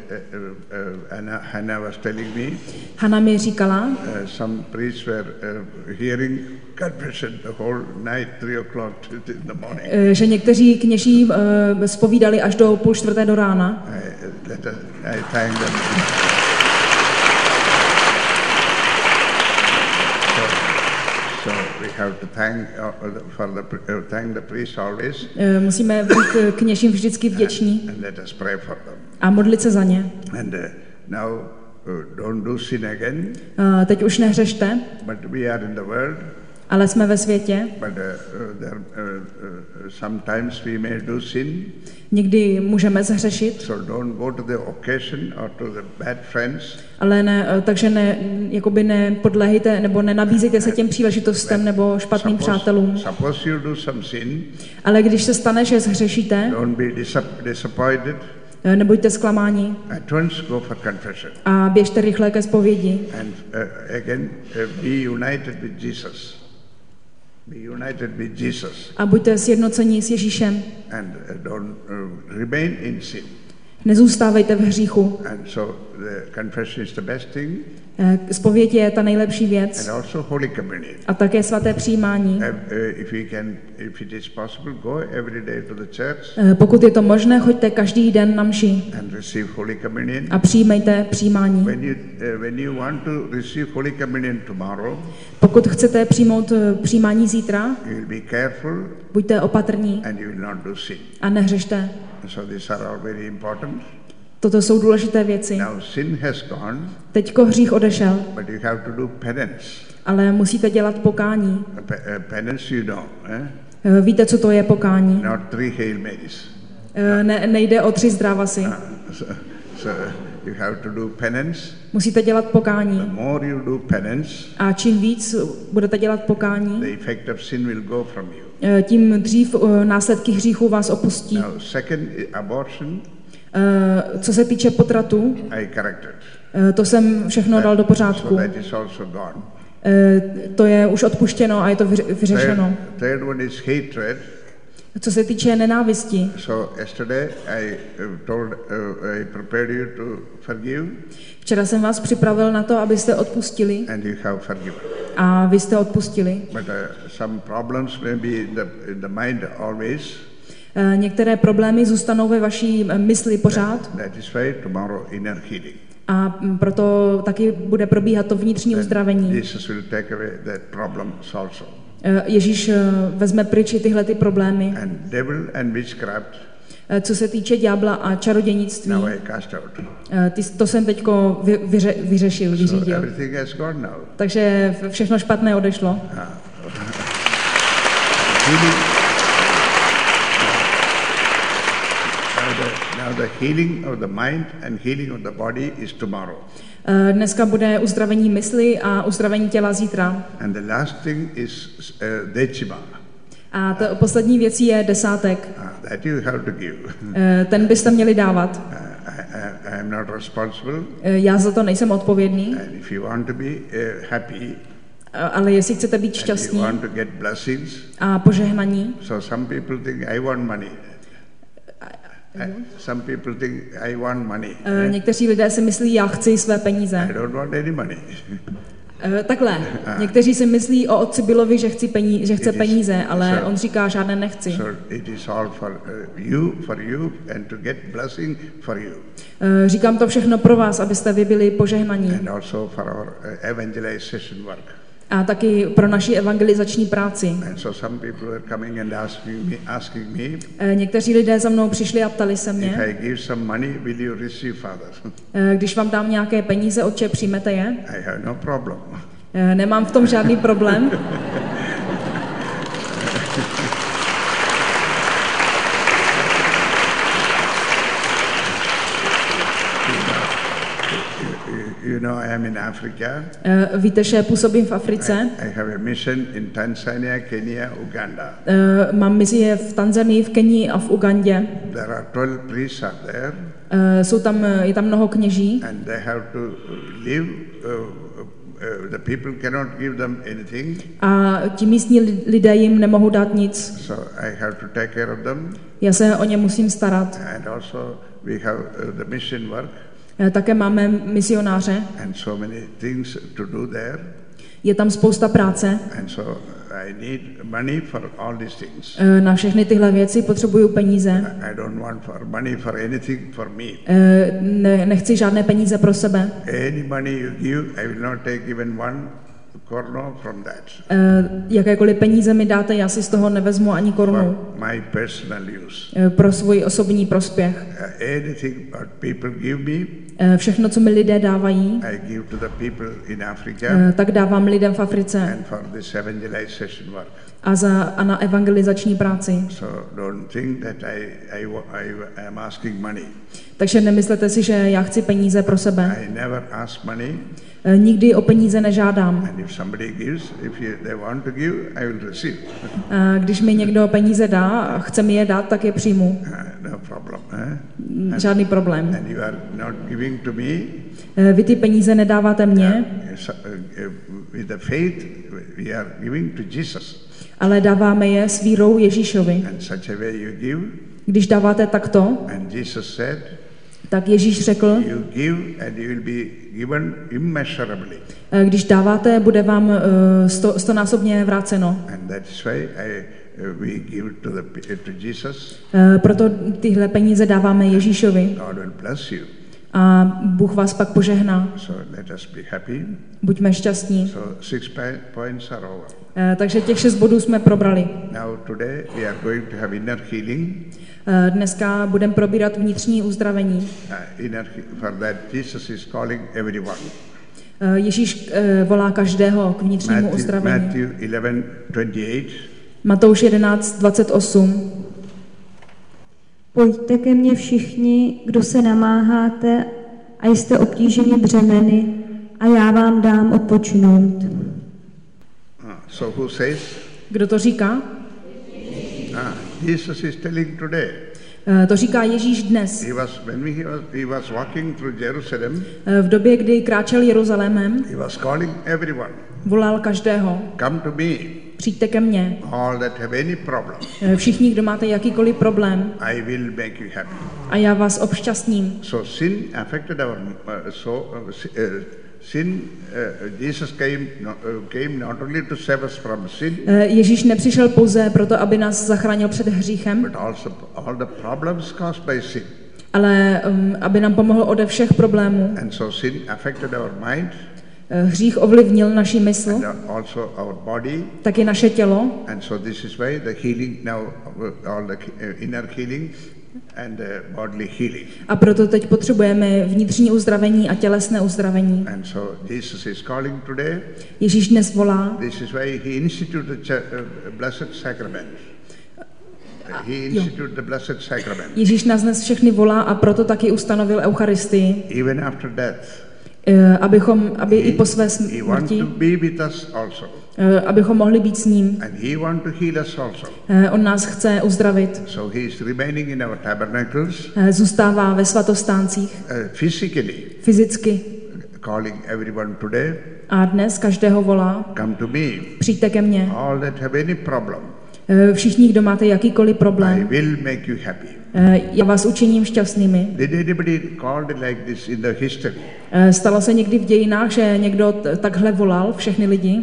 S1: Hannah was telling me.
S2: Hannah mi říkala.
S1: Some priests were hearing confession the whole night, 3:00 in the morning.
S2: Že někteří kněží zpovídali až do 3:30 do rána.
S1: I thank them. So we have to thank the priest always.
S2: Musíme být kněžím vždycky vděční.
S1: And let us pray for them.
S2: A modlit se za ně.
S1: And now don't do sin again.
S2: Teď už nehřešte.
S1: But we are in the world.
S2: Ale jsme ve světě.
S1: But sometimes we may do sin.
S2: Někdy můžeme zhřešit.
S1: So don't go to the occasion or to the bad friends.
S2: Ale takže nepodléhejte nebo nenabízejte se těm příležitostem nebo špatným přátelům.
S1: Suppose you do some sin.
S2: Ale když se stane, že zhřešíte,
S1: don't be disappointed.
S2: Nebuďte zklamáni.
S1: At once go for confession.
S2: A běžte rychle ke zpovědi.
S1: And again be united with Jesus. Be united with Jesus.
S2: A buďte sjednoceni s Ježíšem.
S1: And don't remain in sin.
S2: Nezůstávejte v hříchu.
S1: And so the confession is the best thing.
S2: Zpověď je ta nejlepší věc.
S1: And also Holy Communion.
S2: A také svaté přijímání.
S1: If it is possible, go every day to the church.
S2: Pokud je to možné, choďte každý den na mši.
S1: And receive Holy Communion.
S2: A přijmejte přijímání.
S1: When you want to receive Holy Communion tomorrow,
S2: pokud chcete přijmout přijímání zítra,
S1: you will be careful.
S2: Buďte opatrní.
S1: And you will not do sin.
S2: A nehřešte.
S1: So these are all very important.
S2: Toto jsou důležité věci.
S1: Now sin has gone.
S2: Teďko hřích odešel.
S1: But you have to do penance.
S2: Ale musíte dělat pokání.
S1: Penance you know,
S2: Víte, co to je pokání?
S1: Not 3 Hail Marys.
S2: Nejde o 3 zdravasy.
S1: So you have to do penance.
S2: Musíte dělat pokání.
S1: The more you do penance,
S2: a čím víc budete dělat pokání,
S1: the effect of sin will go from you.
S2: Tím dřív následky hříchu vás opustí.
S1: Now, second, abortion.
S2: Co se týče potratu,
S1: I corrected.
S2: To jsem všechno dal do pořádku.
S1: So that is also gone.
S2: To je už odpuštěno a je to vyřešeno.
S1: Third one is hatred.
S2: Co se týče nenávisti.
S1: So yesterday I prepared you to forgive.
S2: Včera jsem vás připravil na to, abyste odpustili.
S1: And you have forgiven.
S2: A vy jste odpustili.
S1: But some problems may be in the mind always.
S2: Některé problémy zůstanou ve vaší mysli pořád.
S1: That is why tomorrow inner healing.
S2: A proto taky bude probíhat to vnitřní uzdravení.
S1: Jesus will take away that problems also.
S2: Ježíš vezme pryč i tyhle ty problémy.
S1: And devil and witchcraft.
S2: Co se týče ďábla a čarodějnictví,
S1: now I cast out.
S2: To jsem teďko vyřešil, vyřídil.
S1: So everything has gone now.
S2: Takže všechno špatné odešlo.
S1: Now the healing of the mind and healing of the body is tomorrow.
S2: Dneska bude uzdravení mysli a uzdravení těla zítra.
S1: And the last thing is decima.
S2: A to poslední věcí je desátek.
S1: That you have to give.
S2: Ten byste měli dávat.
S1: I am not responsible.
S2: Já za to nejsem odpovědný.
S1: And if you want to be happy,
S2: ale jestli chcete být šťastní
S1: you want to get blessings,
S2: a požehnaní,
S1: so some people think I want money. Some people think I want money.
S2: Někteří lidé si myslí, já chci své peníze.
S1: I don't want any money.
S2: Takhle. Někteří si myslí o otci Billovi, že chce peníze, ale on říká, žádné nechci.
S1: So it is all for you, and to get blessing for you.
S2: Říkám to všechno pro vás, abyste vy byli požehnaní.
S1: And also for our evangelization work.
S2: A taky pro naši evangelizační práci.
S1: And so some people are coming and asking me.
S2: Někteří lidé za mnou přišli a ptali se mě.
S1: If I give some money, will you receive, Father?
S2: Když vám dám nějaké peníze, otče, přijmete je?
S1: I have no problem.
S2: Nemám v tom žádný problém.
S1: You know, I am in Africa.
S2: Víte, že působím v Africe.
S1: I have a mission in Tanzania, Kenya, Uganda.
S2: Mám misie v Tanzanii, v Kenii a v Ugandě.
S1: There are 12 priests out there.
S2: Je tam mnoho kněží.
S1: And they have to live. The people cannot give them anything.
S2: A ti místní lidé jim nemohou dát nic.
S1: So I have to take care of them.
S2: Já se o ně musím starat.
S1: And also we have the mission work.
S2: Také máme misionáře.
S1: And so many things to do there.
S2: Je tam spousta práce.
S1: And so I need money for all these things.
S2: Na všechny tyhle věci potřebuju peníze.
S1: I don't want money for anything for me.
S2: Nechci žádné peníze pro sebe.
S1: Any money you give, I will not take even one korno from that.
S2: Jakékoliv peníze mi dáte, já si z toho nevezmu ani korunu.
S1: For my personal use.
S2: Pro svůj osobní prospěch.
S1: Anything what people give me.
S2: Všechno, co mi lidé dávají,
S1: I give to the people in Africa.
S2: Tak dávám lidem v Africe.
S1: And for this evangelization work.
S2: A na evangelizační práci.
S1: So don't think that I am asking money.
S2: Takže nemyslete si, že já chci peníze pro sebe.
S1: I never ask money.
S2: Nikdy o peníze nežádám.
S1: And if somebody gives, they want to give, I will receive.
S2: Když mi někdo peníze dá a chce mi je dát, tak je přijmu.
S1: No problem.
S2: Žádný problém.
S1: And you are not giving to me.
S2: Vy ty peníze nedáváte mně.
S1: With the faith, we are giving to Jesus.
S2: Ale dáváme je s vírou Ježíšovi.
S1: And such a way you give.
S2: Když dáváte takto,
S1: and Jesus said,
S2: tak Ježíš řekl,
S1: you give and you will be given immeasurably.
S2: Když dáváte, bude vám stonásobně vráceno.
S1: And that is why we give to Jesus.
S2: Proto tyhle peníze dáváme Ježíšovi.
S1: God will bless you.
S2: A Bůh vás pak požehná.
S1: So let us be happy.
S2: Buďme šťastní.
S1: So 6 points are over.
S2: Takže těch 6 bodů jsme probrali.
S1: Now today we are going to have inner healing.
S2: Dneska budeme probírat vnitřní uzdravení.
S1: For that Jesus is calling everyone.
S2: Ježíš volá každého k vnitřnímu uzdravení.
S1: Matthew 11:28.
S2: Matouš 11:28.
S3: Pojďte ke mně všichni, kdo se namáháte a jste obtíženi břemeny, a já vám dám odpočinout.
S1: So who says?
S2: Kdo to říká?
S1: Jesus is telling today.
S2: To říká Ježíš dnes.
S1: He was walking through Jerusalem.
S2: V době, kdy kráčel Jeruzalémem,
S1: he was calling everyone.
S2: Volal každého.
S1: Come to me.
S2: Přijďte ke mně.
S1: All that have any problem.
S2: Všichni, kdo máte jakýkoliv problém.
S1: I will make you happy.
S2: A já vás obšťastním.
S1: So sin affected our Jesus came not only to save us from sin.
S2: Ježíš nepřišel pouze proto, aby nás zachránil před hříchem.
S1: But also all the problems caused by sin.
S2: Ale aby nám pomohl ode všech problémů.
S1: And so sin affected our mind.
S2: Hřích ovlivnil naši mysl.
S1: And also our body.
S2: Taky naše tělo.
S1: And so this is why the healing now, all the inner healing and bodily healing.
S2: A proto teď potřebujeme vnitřní uzdravení a tělesné uzdravení.
S1: And so Jesus is calling today.
S2: Ježíš dnes volá.
S1: This is why he instituted the blessed sacrament. He instituted the blessed sacrament.
S2: Ježíš nás dnes všechny volá a proto taky ustanovil Eucharistii.
S1: Even after death.
S2: Aby i po své smrti, abychom mohli být s ním. On nás chce uzdravit.
S1: So he is remaining in our tabernacles.
S2: Zůstává ve svatostáncích. Fyzicky.
S1: Calling everyone today.
S2: A dnes každého volá.
S1: Come to me.
S2: Přijďte ke mně.
S1: All that have any problem.
S2: Všichni, kdo máte jakýkoliv
S1: I
S2: problém,
S1: will make you happy.
S2: já vás učiním šťastnými.
S1: Did anybody called like this in the history?
S2: Stalo se někdy v dějinách, že někdo takhle volal všechny lidi?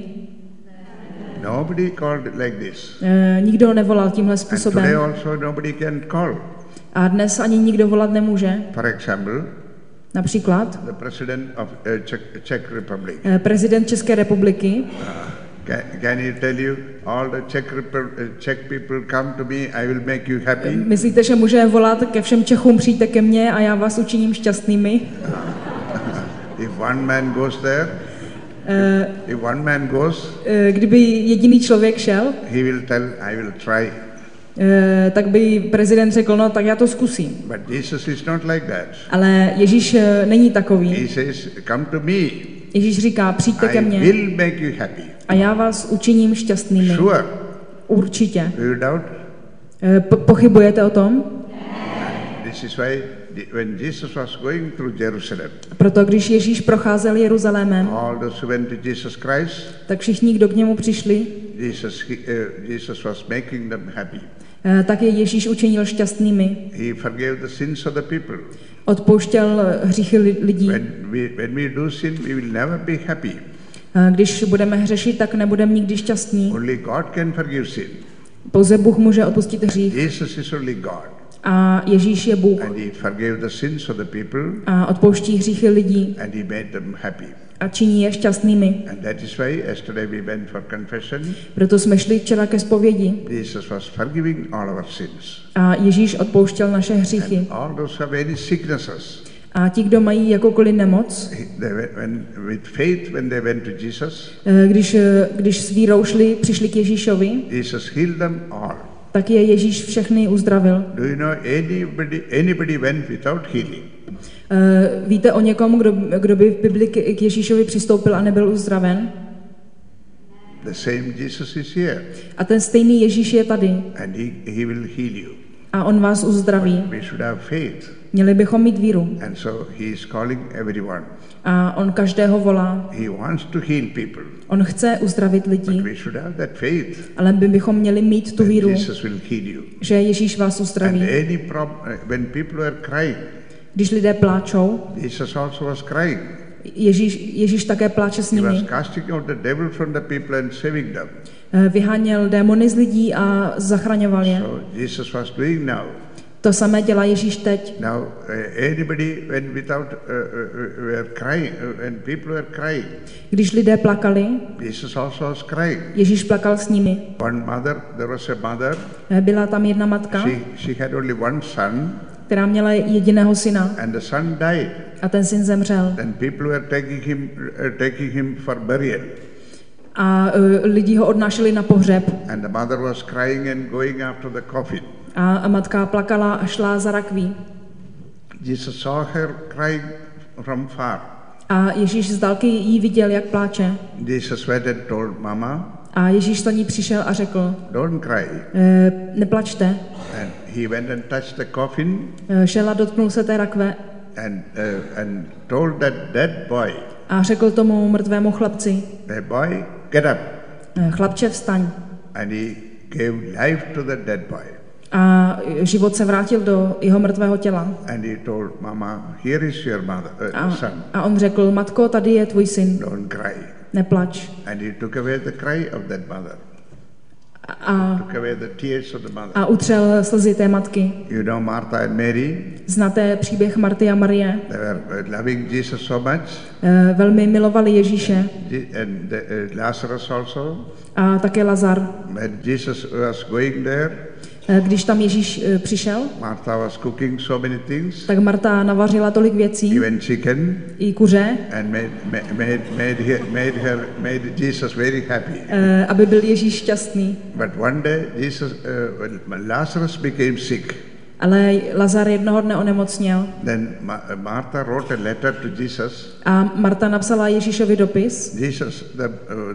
S1: Nobody called like this.
S2: Nikdo nevolal tímhle
S1: And today
S2: způsobem.
S1: also nobody can call.
S2: A dnes ani nikdo volat nemůže.
S1: For example,
S2: Například
S1: the president of Czech Republic.
S2: Prezident České republiky.
S1: Can he tell you all the Czech people come to me, I will make you happy?
S2: Myslíte, že může volat ke všem Čechům, přijďte ke mně a já vás učiním šťastnými?
S1: If one man goes there, if one man goes,
S2: Kdyby jediný člověk šel,
S1: he will tell, I will try.
S2: tak by prezident řekl, no tak já to zkusím.
S1: But Jesus is not like that.
S2: Ale Ježíš není takový.
S1: He says, come to me,
S2: Ježíš říká, přijďte ke
S1: I
S2: mně
S1: will make you happy.
S2: a já vás učiním šťastnými.
S1: Sure.
S2: Určitě.
S1: Do you doubt?
S2: Pochybujete o tom?
S1: This is why when Jesus was going through Jerusalem,
S2: Proto když Ježíš procházel Jeruzalémem,
S1: all those who went to Jesus Christ,
S2: tak všichni, kdo k němu přišli,
S1: Jesus was making them happy.
S2: tak je Ježíš učinil šťastnými.
S1: He forgave the sins of the people.
S2: Odpouštěl hříchy lidí.
S1: When we do sin, we will never be happy.
S2: Když budeme hřešit, tak nebudeme nikdy šťastní.
S1: Only God can forgive sin.
S2: Pouze Bůh může odpustit hřích.
S1: Jesus is only God.
S2: A Ježíš je Bůh.
S1: And he forgave the sins of the people.
S2: A odpouští hříchy lidí.
S1: And he made them happy.
S2: A činí je šťastnými.
S1: And that is why yesterday we went for confession.
S2: Proto jsme šli včera ke zpovědi.
S1: Jesus was forgiving all our sins.
S2: A Ježíš odpouštěl naše hříchy.
S1: And all those who have any sicknesses.
S2: A ti, kdo mají jakoukoliv nemoc,
S1: With faith, when they went to Jesus,
S2: když s vírou přišli k Ježíšovi,
S1: Jesus healed them all.
S2: tak je Ježíš všechny uzdravil.
S1: Do you know anybody went without healing?
S2: Víte o někom, kdo by v Bibli k Ježíšovi přistoupil a nebyl uzdraven?
S1: The same Jesus is here.
S2: A ten stejný Ježíš je tady.
S1: And he will heal you.
S2: A on vás uzdraví.
S1: We should have faith.
S2: Měli bychom mít víru.
S1: And so he is calling everyone.
S2: A on každého volá.
S1: He wants to heal people.
S2: On chce uzdravit lidi.
S1: But we should have that faith.
S2: Ale my bychom měli mít tu víru,
S1: Jesus will heal you.
S2: že Ježíš vás uzdraví.
S1: And when people are crying,
S2: Když lidé pláčou,
S1: Jesus also was crying.
S2: Ježíš také pláče s
S1: He was
S2: nimi.
S1: casting out the devil from the people and saving them.
S2: Vyháněl démony z lidí a zachraňoval je.
S1: So Jesus was doing now.
S2: To samé dělá Ježíš teď.
S1: Now, anybody when without were crying, when people were crying,
S2: Když lidé plakali,
S1: Jesus also was crying.
S2: Ježíš plakal s nimi.
S1: There was a mother.
S2: Byla tam jedna matka,
S1: She had only one son,
S2: která měla jediného syna.
S1: and the son died.
S2: A ten syn zemřel.
S1: Then people were taking him for burial.
S2: A lidi ho odnášeli na pohřeb.
S1: And the mother was crying and going after the coffin.
S2: A matka plakala a šla za rakví.
S1: Jesus saw her crying from far.
S2: A Ježíš z dálky jí viděl, jak pláče.
S1: Jesus went and told Mama,
S2: A Ježíš za ní přišel a řekl,
S1: don't cry.
S2: neplačte.
S1: And he went and touched the coffin
S2: Šel a dotknul se té rakve
S1: and told that dead boy,
S2: a řekl tomu mrtvému chlapci,
S1: hey boy, get up.
S2: chlapče, vstaň.
S1: And he gave life to the dead boy.
S2: A život se vrátil do jeho mrtvého těla.
S1: And he told Mama, here is your son.
S2: A on řekl, matko, tady je tvůj syn,
S1: Don't cry.
S2: neplač.
S1: And he took away the cry of that mother. Took away the tears of the mother.
S2: A utřel slzy té matky.
S1: You know Martha and Mary?
S2: Znáte příběh Marty a Marie?
S1: They were loving Jesus so much.
S2: Velmi milovali Ježíše.
S1: And Lazarus also.
S2: A také Lazar.
S1: When Jesus was going there,
S2: Když tam Ježíš přišel,
S1: Martha was cooking so many things.
S2: tak Marta navařila tolik věcí,
S1: Even chicken.
S2: i kuře,
S1: And made Jesus very happy.
S2: aby byl Ježíš šťastný.
S1: But one day Lazarus became sick.
S2: Ale Lazar jednoho dne onemocněl.
S1: Then Martha wrote a letter to Jesus.
S2: A Marta napsala Ježíšovi dopis.
S1: Jesus, the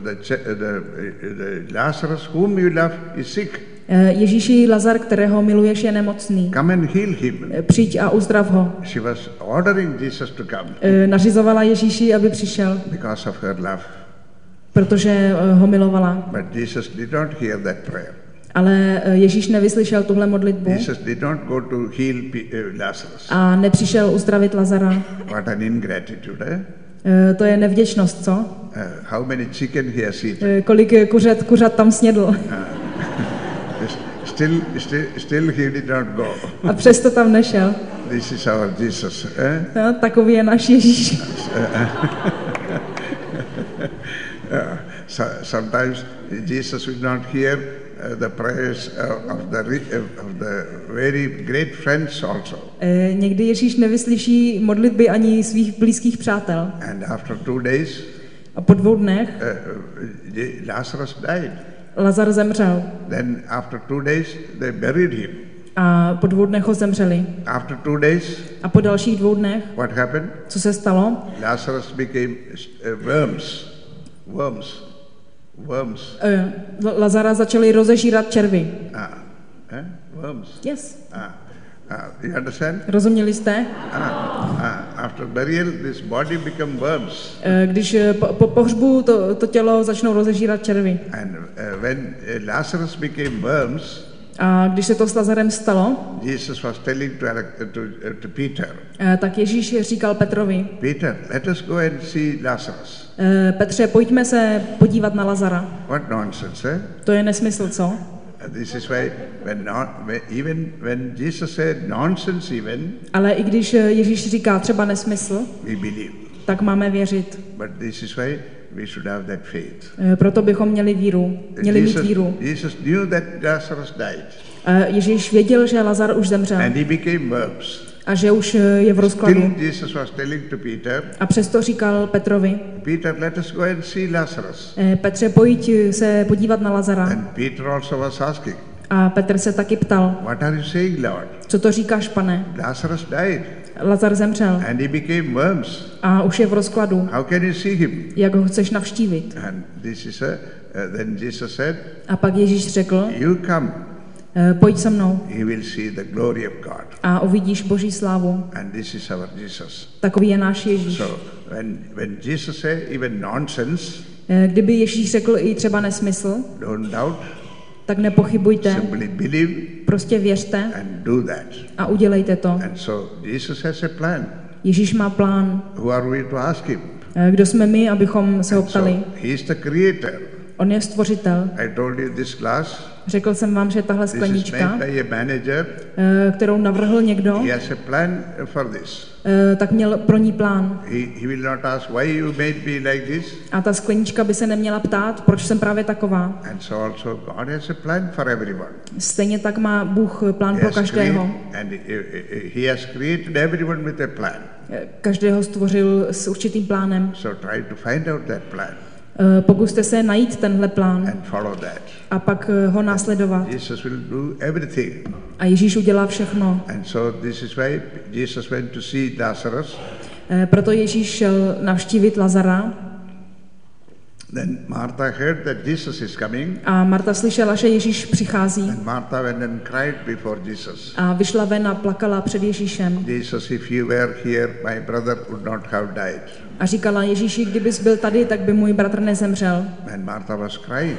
S1: Lazarus whom you love is sick.
S2: Ježíši, Lazar, kterého miluješ, je nemocný.
S1: Come and heal him.
S2: Přijď a uzdrav ho.
S1: She was ordering Jesus to come.
S2: Nařizovala Ježíši, aby přišel,
S1: Because of her love.
S2: protože ho milovala.
S1: But Jesus did not hear that prayer.
S2: Ale Ježíš nevyslyšel tuhle modlitbu
S1: Jesus did not go to heal Lazarus.
S2: a nepřišel uzdravit Lazara.
S1: What an ingratitude,
S2: To je nevděčnost, co?
S1: How many chicken he has eaten?
S2: Kolik kuřat tam snědl.
S1: Still he did not go.
S2: A přesto tam nešel.
S1: This is our Jesus.
S2: No, takový je náš Ježíš.
S1: Sometimes Jesus will not hear the prayers of the very great friends also.
S2: Někdy Ježíš nevyslyší modlitby ani svých blízkých přátel.
S1: And after 2 days,
S2: A po 2 dnech
S1: Lazarus died.
S2: Lazar zemřel.
S1: Then after 2 days, they buried him.
S2: A po 2 dnech ho zemřeli.
S1: After 2 days,
S2: A po dalších 2 dnech,
S1: what happened?
S2: co se stalo?
S1: Lazarus became worms.
S2: Lazara začali rozežírat červy.
S1: Worms.
S2: Yes.
S1: You understand?
S2: Rozuměli jste?
S1: After burial, this body become worms.
S2: Když po pohřbu to tělo začnou rozežírat červy.
S1: And when Lazarus became worms,
S2: A když se to s Lazarem stalo,
S1: Jesus was telling to Peter,
S2: tak Ježíš říkal Petrovi,
S1: Peter, let us go and see Lazarus.
S2: Petře, pojďme se podívat na Lazara.
S1: What nonsense,
S2: To je nesmysl, co?
S1: This is why when Jesus said nonsense
S2: Ale i když Ježíš říká třeba nesmysl,
S1: we believe.
S2: tak máme věřit.
S1: But this is why we should have that faith.
S2: Proto bychom měli mít víru.
S1: Jesus knew that Lazarus died.
S2: Ježíš věděl, že Lazar už zemřel.
S1: And he became worms.
S2: A že už je v rozkladu.
S1: Still Jesus was telling to Peter,
S2: A přesto říkal Petrovi,
S1: Peter, let us go and see Lazarus.
S2: Petře, pojď se podívat na Lazara.
S1: And Peter also was asking,
S2: A Petr se taky ptal,
S1: what are you saying, Lord?
S2: co to říkáš, pane?
S1: Lazarus died.
S2: Lazar zemřel
S1: And he became worms.
S2: a už je v rozkladu.
S1: How can you see him?
S2: Jak ho chceš navštívit?
S1: And this is then Jesus said,
S2: A pak Ježíš řekl,
S1: you come,
S2: pojď se mnou
S1: you will see the glory of God.
S2: a uvidíš Boží slávu.
S1: And this is our Jesus.
S2: Takový je náš Ježíš.
S1: So when Jesus said even nonsense,
S2: Kdyby Ježíš řekl i třeba nesmysl,
S1: don't doubt,
S2: tak nepochybujte,
S1: simply believe
S2: prostě věřte
S1: and do that.
S2: a udělejte to.
S1: And so Jesus has a plan.
S2: Ježíš má plán.
S1: Who are we to ask him?
S2: Kdo jsme my, abychom se ho ptali?
S1: So he is the creator.
S2: On je stvořitel.
S1: I told you this glass,
S2: Řekl jsem vám, že tahle
S1: this is
S2: sklenička,
S1: made by a manager.
S2: kterou navrhl někdo,
S1: He has a plan for this.
S2: tak měl pro ní plán.
S1: He will not ask why you made me like this.
S2: A ta sklenička by se neměla ptát, proč jsem právě taková.
S1: And so also God has a plan for everyone.
S2: Stejně tak má Bůh plán pro každého.
S1: And he has created everyone with a plan.
S2: Každého stvořil s určitým plánem.
S1: So try to find out that plan
S2: Pokuste se najít tenhle plán
S1: and follow that.
S2: a pak ho následovat.
S1: Jesus will do everything.
S2: A Ježíš udělá všechno.
S1: And so this is why Jesus went to see Lazarus.
S2: Proto Ježíš šel navštívit Lazara.
S1: Then Martha heard that Jesus is coming.
S2: A Marta slyšela, že Ježíš přichází.
S1: And Martha went and cried before Jesus.
S2: A vyšla ven a plakala před Ježíšem.
S1: Jesus, if you were here, my brother would not have died.
S2: A říkala Ježíši, kdybys byl tady, tak by můj bratr nezemřel.
S1: And Martha was crying.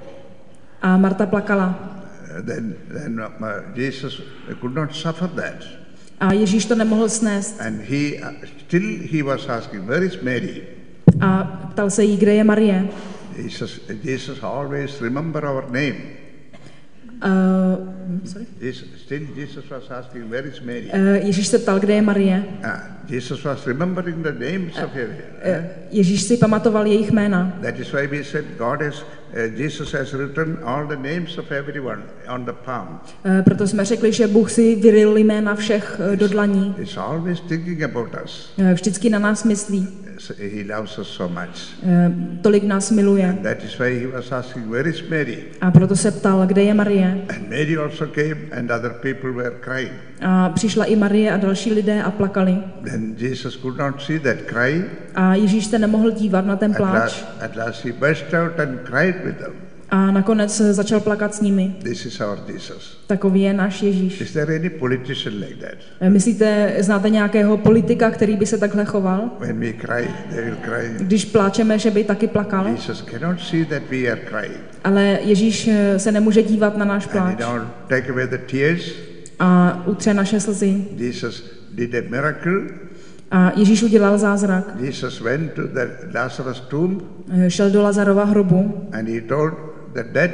S2: A Marta plakala.
S1: Then Jesus could not suffer that.
S2: A Ježíš to nemohl snést.
S1: And he was asking, where is Mary?
S2: A ptal se jí, kde je Marie.
S1: Jesus always remember our name.
S2: Sorry?
S1: Jesus was asking, where is Mary?
S2: Ježíš se ptal, kde je Marie.
S1: Jesus was remembering the names of everyone.
S2: Ježíš si pamatoval jejich jména.
S1: That is why we said Jesus has written all the names of everyone on the palm.
S2: Proto jsme řekli, že Bůh si vyryl jména všech do dlaní.
S1: He's always thinking about us.
S2: Vždycky na nás myslí.
S1: He loves us so much.
S2: Tolik nás miluje.
S1: That is why he was asking, where is Mary?
S2: A proto se ptal, kde je Marie.
S1: And Mary also came and other people were crying.
S2: A přišla i Marie a další lidé a plakali.
S1: Then Jesus could not see that cry.
S2: A Ježíš se nemohl dívat na ten pláč.
S1: At last he burst out and cried with them.
S2: A nakonec začal plakat s nimi.
S1: This is our Jesus.
S2: Takový je náš Ježíš.
S1: Is there any politician like that?
S2: Myslíte, znáte nějakého politika, který by se takhle choval?
S1: When we cry, they will cry.
S2: Když pláčeme, že by taky plakal?
S1: Jesus cannot see that we are crying.
S2: Ale Ježíš se nemůže dívat na náš
S1: And
S2: pláč.
S1: he don't take away the tears.
S2: A utře naše slzy.
S1: Jesus did a miracle.
S2: A Ježíš udělal zázrak.
S1: Jesus went to the Lazarus tomb
S2: Šel do Lazarova hrobu
S1: and he told the dead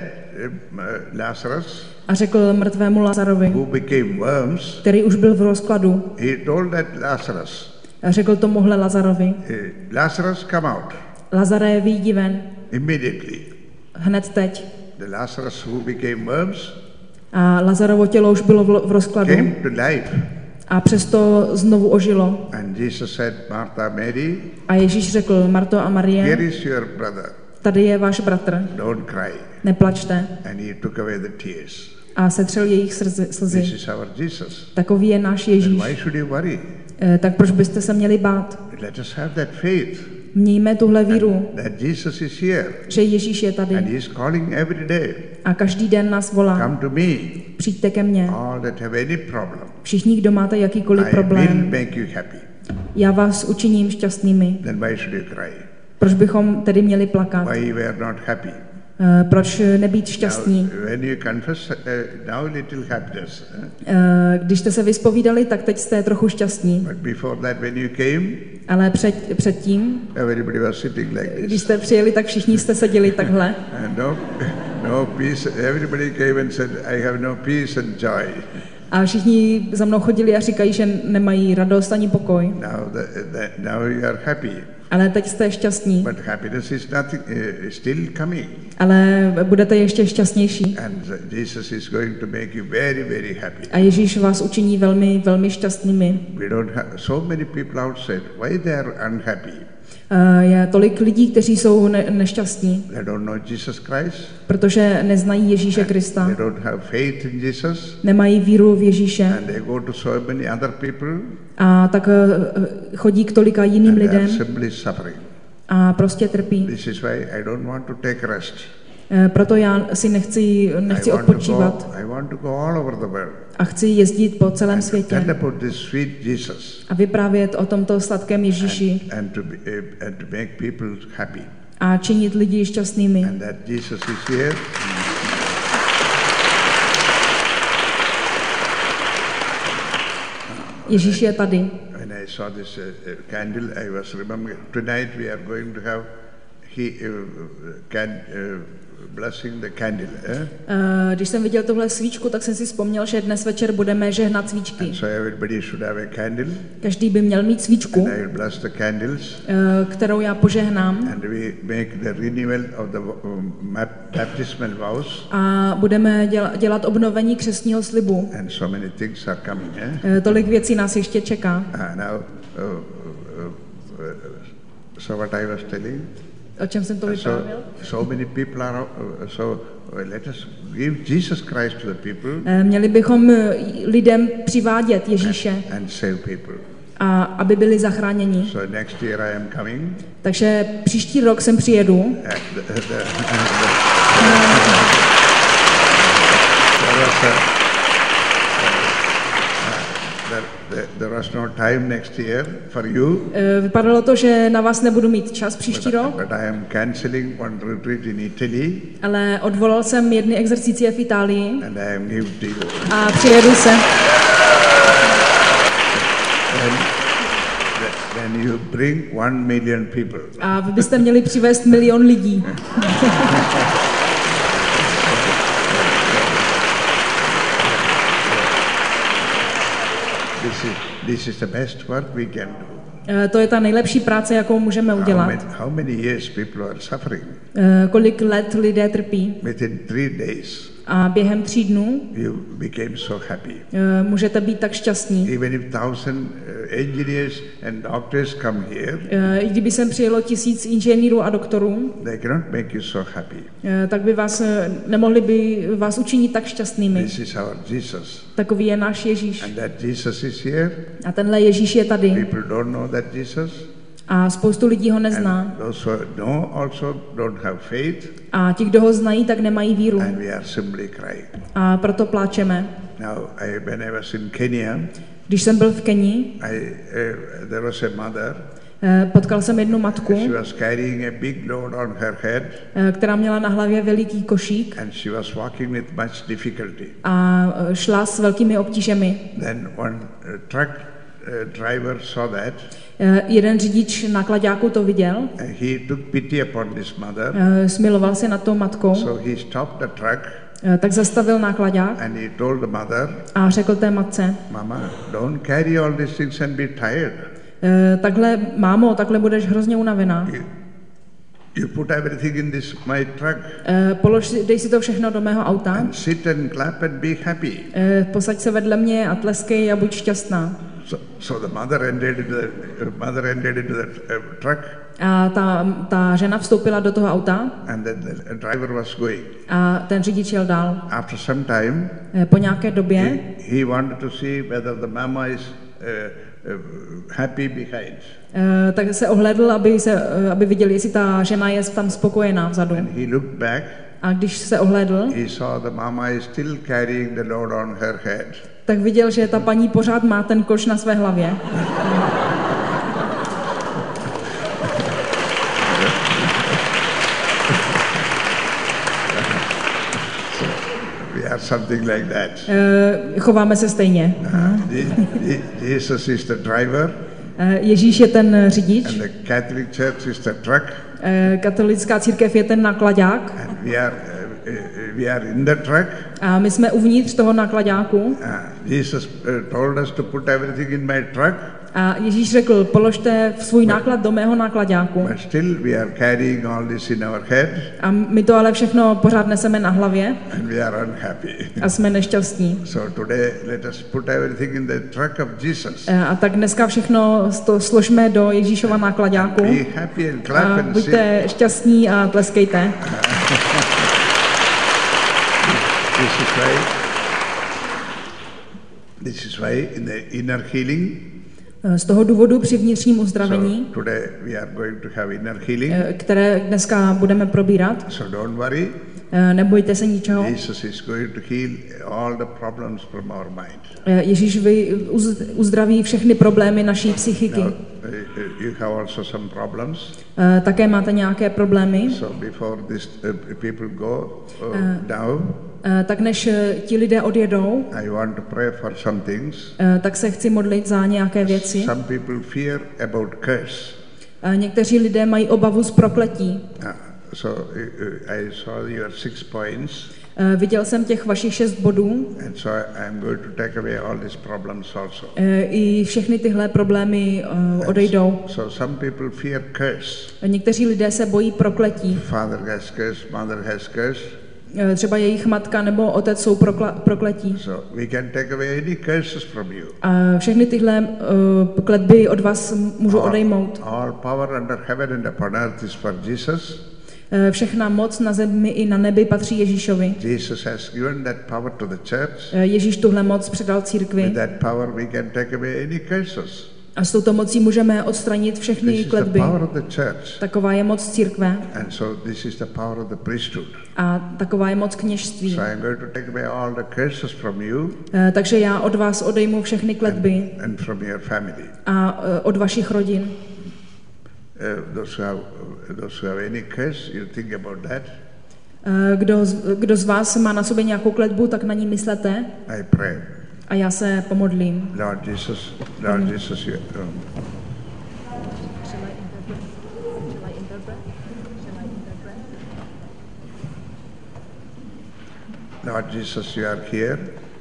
S1: Lazarus,
S2: a řekl mrtvému Lazarovi,
S1: who became worms,
S2: který už byl v rozkladu,
S1: he told that Lazarus,
S2: a řekl tomuhle Lazarovi,
S1: Lazarus, come out
S2: Lazare, vyjdi ven,
S1: immediately.
S2: hned teď.
S1: The Lazarus who became worms
S2: A Lazarovo tělo už bylo v rozkladu
S1: came to life.
S2: a přesto znovu ožilo.
S1: And Jesus said, Martha, Mary,
S2: A Ježíš řekl, Marto a
S1: here
S2: Marie,
S1: is your brother.
S2: tady je váš bratr,
S1: Don't cry.
S2: neplačte.
S1: And he took away the tears.
S2: A setřel jejich
S1: This
S2: slzy.
S1: is our Jesus.
S2: Takový je náš
S1: And
S2: Ježíš.
S1: why should you worry?
S2: Tak proč byste se měli bát?
S1: Let us have that faith
S2: Mějme tuhle víru,
S1: that Jesus is here.
S2: že Ježíš je
S1: And
S2: tady
S1: he is calling every day.
S2: a každý den nás volá.
S1: Come to me,
S2: Přijďte ke mně.
S1: all that have any problem.
S2: Všichni, kdo máte jakýkoliv
S1: I will
S2: problém,
S1: make you happy.
S2: já vás učiním šťastnými.
S1: Then why should you cry?
S2: Proč bychom tedy měli plakat?
S1: Why you are not happy?
S2: Proč nebýt šťastní?
S1: Now, when you confess, now little happiness.
S2: Když jste se vyspovídali, tak teď jste trochu šťastní.
S1: But before that, when you came,
S2: Ale předtím,
S1: everybody was sitting like
S2: když
S1: this.
S2: jste přijeli, tak všichni jste seděli takhle.
S1: And no peace. Everybody came and said, I have no peace and joy.
S2: A všichni za mnou chodili a říkají, že nemají radost ani pokoj.
S1: Now you are happy.
S2: Ale teď jste šťastní.
S1: But happiness is nothing, still coming.
S2: Ale budete ještě šťastnější.
S1: And Jesus is going to make you very, very happy.
S2: A Ježíš vás učiní velmi, velmi šťastnými.
S1: We don't have so many people outside. Why they are unhappy?
S2: Je tolik lidí, kteří jsou nešťastní,
S1: They don't know Jesus Christ.
S2: protože neznají Ježíše Krista.
S1: They don't have faith in Jesus.
S2: Nemají víru v Ježíše.
S1: And they go to so many other people.
S2: A tak chodí k tolika jiným
S1: And they are
S2: lidem
S1: simply suffering.
S2: a prostě trpí.
S1: This is why I don't want to take rest.
S2: Proto já si nechci odpočívat
S1: I want to go all over the world.
S2: a chci jezdit po celém světě
S1: Tell about this sweet Jesus
S2: a vyprávět o tomto sladkém Ježíši
S1: and to make people happy.
S2: a činit lidi šťastnými.
S1: And that Jesus is here.
S2: Ježíš je tady.
S1: When I saw this candle, I was remembering tonight we are going to have blessing the candle.
S2: Když jsem viděl tohle svíčku, tak jsem si vzpomněl, že dnes večer budeme žehnat svíčky.
S1: And so everybody should have a candle.
S2: Každý by měl mít svíčku,
S1: And I will bless the candles.
S2: kterou já požehnám.
S1: And we make the renewal of the baptismal vows.
S2: A budeme dělat obnovení křestního slibu.
S1: And so many things are coming.
S2: Tolik věcí nás ještě čeká.
S1: Now, so what I was telling.
S2: O čem jsem to vyprávěl?
S1: So many people are. Let us give Jesus Christ to the people.
S2: Měli bychom lidem přivádět Ježíše
S1: And save people.
S2: a aby byli zachráněni.
S1: So next year I am coming.
S2: Takže příští rok sem přijedu.
S1: There was no time next year for you.
S2: Vypadalo to, že na vás nebudu mít čas příští rok,
S1: But I am cancelling one retreat in Italy.
S2: ale odvolal jsem jedny exercicie v Itálii
S1: And I am give to you.
S2: a přijedu se.
S1: Then you bring 1 million people.
S2: A vy byste měli přivést 1 milion lidí.
S1: This is the best work we can do.
S2: To je ta nejlepší práce, jakou můžeme udělat.
S1: How many years people are suffering?
S2: Kolik let lidé trpí.
S1: Within 3 days,
S2: A během 3 dnů
S1: you became so happy.
S2: můžete být tak šťastní.
S1: Even if 1000 engineers and doctors come here,
S2: I kdyby sem přijelo 1000 inženýrů a doktorů,
S1: they cannot make you so happy.
S2: tak by nemohli by vás učinit tak šťastnými.
S1: This is our Jesus.
S2: Takový je náš Ježíš.
S1: And that Jesus is here.
S2: A tenhle Ježíš je tady.
S1: People don't know that Jesus.
S2: A spoustu lidí ho nezná.
S1: And those who know also don't have faith.
S2: A ti, kdo ho znají, tak nemají víru.
S1: And we are simply crying.
S2: A proto pláčeme.
S1: Now, when I was in Kenya,
S2: Když jsem byl v Keni,
S1: there was a mother.
S2: Potkal jsem jednu matku,
S1: She was carrying a big load on her head.
S2: Která měla na hlavě veliký košík.
S1: And she was walking with much difficulty.
S2: A šla s velkými obtížemi.
S1: Then one truck driver saw that.
S2: Jeden řidič náklaďáku to viděl.
S1: He took pity upon this mother.
S2: Smiloval se nad tou matkou.
S1: So he stopped the truck.
S2: Tak zastavil náklaďák.
S1: And he told the mother.
S2: A řekl té matce.
S1: Mama, don't carry all these things and be tired.
S2: Takhle, mámo, takhle budeš hrozně unavená.
S1: You put everything in this my truck.
S2: Dej si to všechno do mého auta.
S1: And sit and clap and be happy.
S2: Posaď se vedle mě a tleskej a buď šťastná.
S1: So the mother entered into the truck.
S2: A ta žena vstoupila do toho auta.
S1: And then the driver was going.
S2: A ten řidič jel dál.
S1: After some time,
S2: po nějaké době,
S1: he wanted to see whether the mama is happy behind.
S2: Tak se ohlédl, aby viděl, jestli ta žena je tam spokojená vzadu.
S1: And he looked back.
S2: A když se ohlédl,
S1: he saw the mama is still carrying the load on her head.
S2: Tak viděl, že ta paní pořád má ten koš na své hlavě.
S1: We are something like that.
S2: Chováme se stejně.
S1: Jesus is the driver.
S2: Ježíš je ten řidič.
S1: And the Catholic Church is the truck.
S2: Katolická církev je ten náklaďák.
S1: And we are in the truck.
S2: A my jsme uvnitř toho náklaďáku.
S1: Jesus told us to put everything in my truck.
S2: A Ježíš řekl, položte svůj náklad do mého náklaďáku.
S1: But still we are carrying all this in our head.
S2: A my to ale všechno pořád neseme na hlavě.
S1: And we are unhappy.
S2: A jsme nešťastní.
S1: So today let us put everything in the truck of Jesus.
S2: A tak dneska všechno složme do Ježíšova náklaďáku.
S1: Be happy and clap and
S2: buďte šťastní a tleskejte.
S1: This is why in the inner healing.
S2: Z toho důvodu při vnitřním uzdravení, které dneska budeme probírat, nebojte se ničeho. Ježíš uzdraví všechny problémy naší psychiky. Také máte nějaké problémy. Tak než ti lidé odjedou, tak se chci modlit za nějaké věci. Někteří lidé mají obavu z prokletí. Viděl jsem těch vašich 6 bodů. I všechny tyhle problémy odejdou. Někteří lidé se bojí prokletí. Třeba jejich matka nebo otec jsou prokletí. A všechny tyhle kletby od vás můžu odejmout. Všechna moc na zemi i na nebi patří Ježíšovi. Ježíš tuhle moc předal církvi. A s touto mocí můžeme odstranit všechny kletby. Taková je moc církve. A taková je moc kněžství. Takže já od vás odejmu všechny kletby. A od vašich rodin. Kdo z vás má na sobě nějakou kletbu, tak na ní myslete. A já se pomodlím.
S1: Lord Jesus, Lord Jesus, you are here.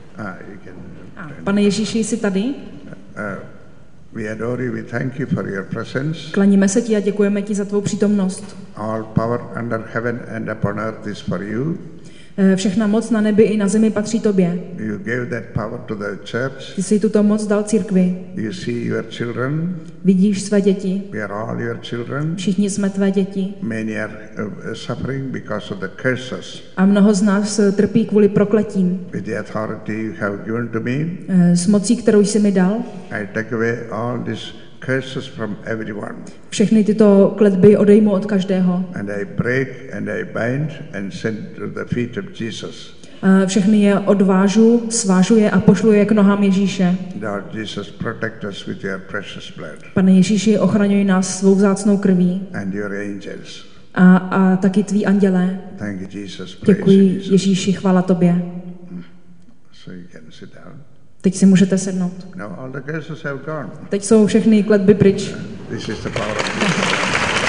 S2: Pane Ježíši, jsi tady?
S1: We adore you, we thank you for your presence.
S2: Klaníme se ti a děkujeme ti za tvou přítomnost.
S1: All power under heaven and upon earth is for you.
S2: Všechna moc na nebi i na zemi patří tobě.
S1: You gave that power to the church.
S2: Ty jsi tuto moc dal církvi.
S1: You see your children.
S2: Vidíš své děti.
S1: We are all your children.
S2: Všichni jsme tvé děti.
S1: Many are suffering because of the curses.
S2: A mnoho z nás trpí kvůli prokletím.
S1: With the authority you have given to me.
S2: S mocí, kterou jsi mi dal.
S1: I take away all this curses from everyone.
S2: Všechny tyto kletby odejmu od každého.
S1: And I break and I bind and send to the feet of Jesus.
S2: Všechny je odvážu, svážu je a pošlu je k nohám Ježíše.
S1: Lord Jesus, protect us with your precious blood.
S2: Pane Ježíši, ochraňuj nás svou vzácnou krví.
S1: And your angels.
S2: A taky tví andělé.
S1: Thank you, Jesus. Praise
S2: Děkuji
S1: Jesus.
S2: Ježíši, chvála tobě.
S1: So you can sit down.
S2: Teď si můžete sednout.
S1: Now all the curses have gone.
S2: Teď jsou všechny kletby pryč.
S1: This is the power of Jesus.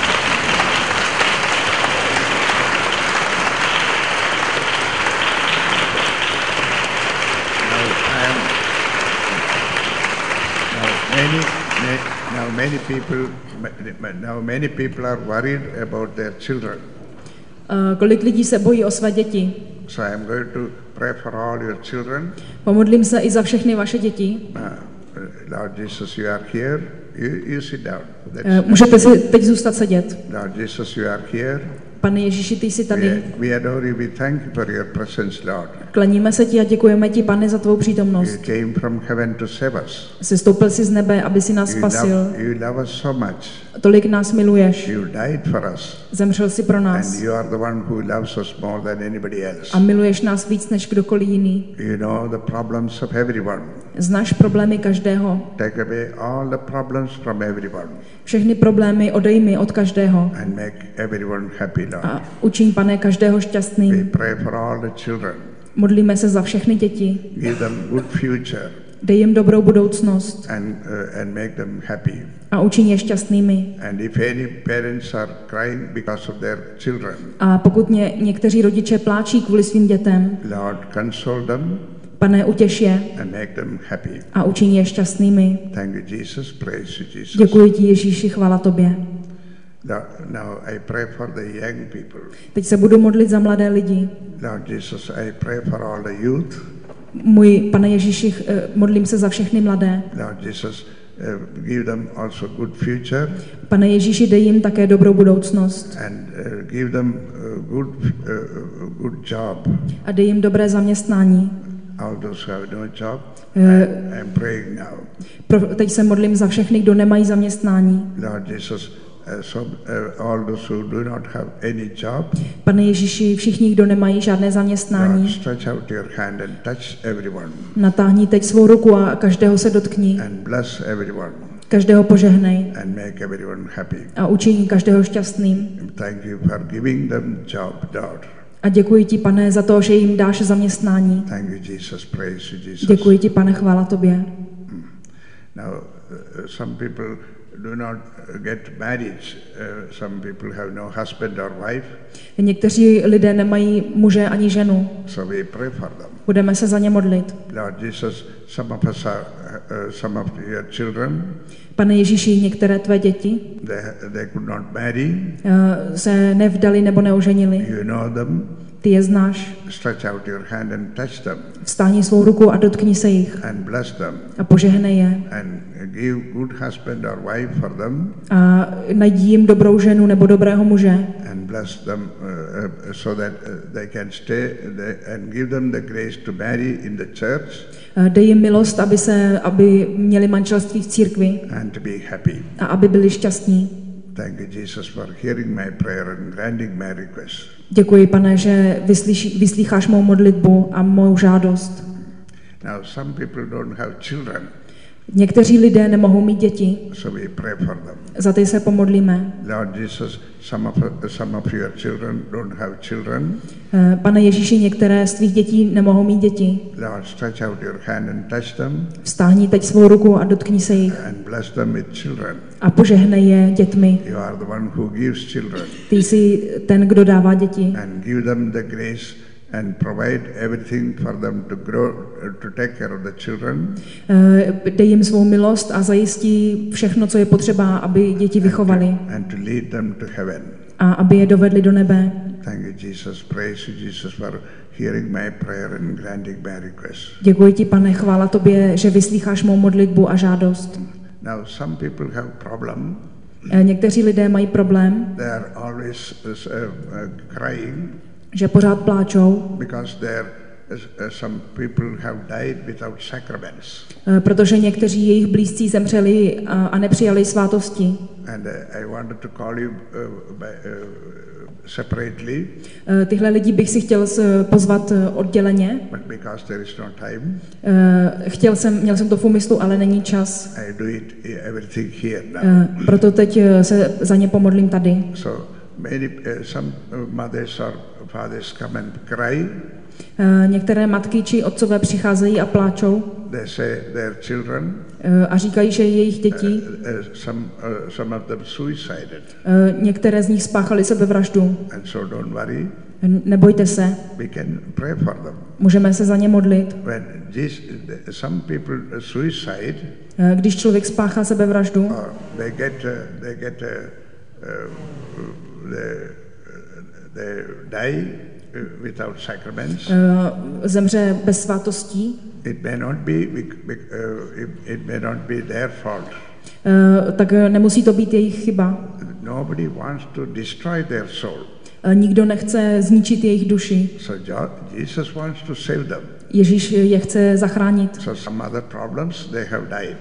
S1: Now many people are worried about their children.
S2: Kolik lidí se bojí o své děti?
S1: So I am going to pray for all your children.
S2: Pomodlím se i za všechny vaše děti.
S1: Lord Jesus, you are here. You sit down.
S2: Můžete si teď zůstat sedět.
S1: Lord Jesus, you are here.
S2: Pane Ježíši, ty jsi tady.
S1: We adore you. We thank you for your presence, Lord.
S2: Klaníme se ti a děkujeme ti, Pane, za tvou přítomnost.
S1: You came from heaven to save us.
S2: Sestoupil jsi z nebe, aby si nás spasil.
S1: You love us so much.
S2: Tolik nás miluješ.
S1: You died for us.
S2: Zemřel jsi pro nás.
S1: And you are the one who loves us more than anybody else.
S2: A miluješ nás víc než kdokoliv jiný.
S1: You know the problems of everyone.
S2: Znáš problémy každého.
S1: Take away all the problems from everyone.
S2: Všechny problémy odej mi od každého.
S1: And make everyone happy, Lord.
S2: A učiň, Pane, každého
S1: We
S2: šťastným.
S1: pray for all the children.
S2: Modlíme se za všechny děti.
S1: Give them good future
S2: Dej jim dobrou budoucnost
S1: and make them happy.
S2: a učiň je šťastnými.
S1: And if any parents are crying because of their children,
S2: A pokud někteří rodiče pláčí kvůli svým dětem,
S1: Lord, console them
S2: Pane, utěš je
S1: and make them happy.
S2: a učiň je šťastnými.
S1: Thank you, Jesus. Praise you, Jesus.
S2: Děkuji ti, Ježíši, chvála tobě.
S1: Now I pray for the young people.
S2: Teď se budu modlit za mladé lidi.
S1: Lord Jesus, I pray for all the youth.
S2: Můj Pane Ježíši, modlím se za všechny mladé.
S1: Lord Jesus, give them also good future
S2: Pane Ježíši, dej jim také dobrou budoucnost
S1: and give them good job.
S2: a dej jim dobré zaměstnání.
S1: All those who have no job, I'm praying now.
S2: Teď se modlím za všechny, kdo nemají zaměstnání.
S1: Lord Jesus, all those who do not have any job,
S2: Pane Ježíši, všichni, kdo nemají žádné
S1: Lord,
S2: zaměstnání,
S1: stretch out your hand and touch everyone
S2: natáhni teď svou ruku a každého se dotkni.
S1: and bless everyone
S2: Každého požehnej
S1: and make everyone happy.
S2: a učiň každého šťastným.
S1: Thank you for giving them job, Lord.
S2: A děkuji ti, Pane, za to, že jim dáš zaměstnání.
S1: Thank you, Jesus. Praise you, Jesus.
S2: Děkuji ti, Pane, chvála tobě.
S1: Now, some people do not get married. Some people have no husband or wife.
S2: Někteří lidé nemají muže ani ženu.
S1: So we pray for them.
S2: Budeme se za ně modlit.
S1: Lord Jesus, some of us are, some of your children,
S2: Pane Ježíši, některé tvé děti
S1: they could not marry.
S2: se nevdali nebo neoženili.
S1: You know them.
S2: Ty je znáš.
S1: Stretch out your hand and touch them
S2: Vztáhni svou ruku a dotkni se jich
S1: and bless them
S2: a požehnej je.
S1: and give good husband or wife for them
S2: A najdi jim dobrou ženu nebo dobrého muže
S1: and bless them so that they can stay and give them the grace to marry in the church
S2: Dej jim milost, aby měli manželství v církvi
S1: and to be happy.
S2: a aby byli šťastní.
S1: Thank you, Jesus, for hearing my prayer and granting my request.
S2: Děkuji, Pane, že vyslýcháš mou modlitbu a mou žádost.
S1: Now, some people don't have children,
S2: Někteří lidé nemohou mít děti,
S1: so we pray for them.
S2: za ty se pomodlíme.
S1: Lord Jesus, some of your children don't have children.
S2: Pane Ježíši, některé z tvých dětí nemohou mít děti.
S1: Lord, stretch out your hand and touch them
S2: Vztáhni teď svou ruku a dotkni se jich
S1: and bless them with children.
S2: a požehnej je dětmi.
S1: You are the one who gives children
S2: Ty jsi ten, kdo dává děti.
S1: and give them the grace and provide everything for them to grow, to take care of the children.
S2: Dej jim svou milost a zajistí všechno, co je potřeba, aby děti vychovali
S1: And to lead them to heaven.
S2: a aby je dovedli do nebe.
S1: Thank you, Jesus. Praise you, Jesus, for hearing my prayer and granting my request.
S2: Děkuji ti, Pane, chvála tobě, že vyslýcháš mou modlitbu a žádost.
S1: Now, some people have problem.
S2: Někteří lidé mají problém,
S1: They are always crying
S2: že pořád pláčou,
S1: because their some people have died without sacraments.
S2: Protože někteří jejich blízcí zemřeli a nepřijali svátosti.
S1: And I wanted to call you separately.
S2: Tyhle lidi bych si chtěl pozvat odděleně.
S1: But because there is no time,
S2: Měl jsem to v úmyslu, ale není čas.
S1: I do it everything here now.
S2: Proto teď se za ně pomodlím tady.
S1: So some mothers or fathers come and cry.
S2: Některé matky či otcové přicházejí a pláčou.
S1: They say their children.
S2: A říkají, že jejich děti.
S1: Some of them suicided.
S2: Některé z nich spáchali sebevraždu.
S1: And so don't worry.
S2: Nebojte se.
S1: We can pray for them.
S2: Můžeme se za ně modlit.
S1: When some people suicide,
S2: když člověk spáchá sebevraždu,
S1: they die without sacraments.
S2: Zemře bez svátostí.
S1: It may not be their fault.
S2: Tak nemusí to být jejich chyba.
S1: Nobody wants to destroy their soul.
S2: Nikdo nechce zničit jejich duši.
S1: So Jesus wants to save them.
S2: Ježíš je chce zachránit.
S1: So some other problems they have died.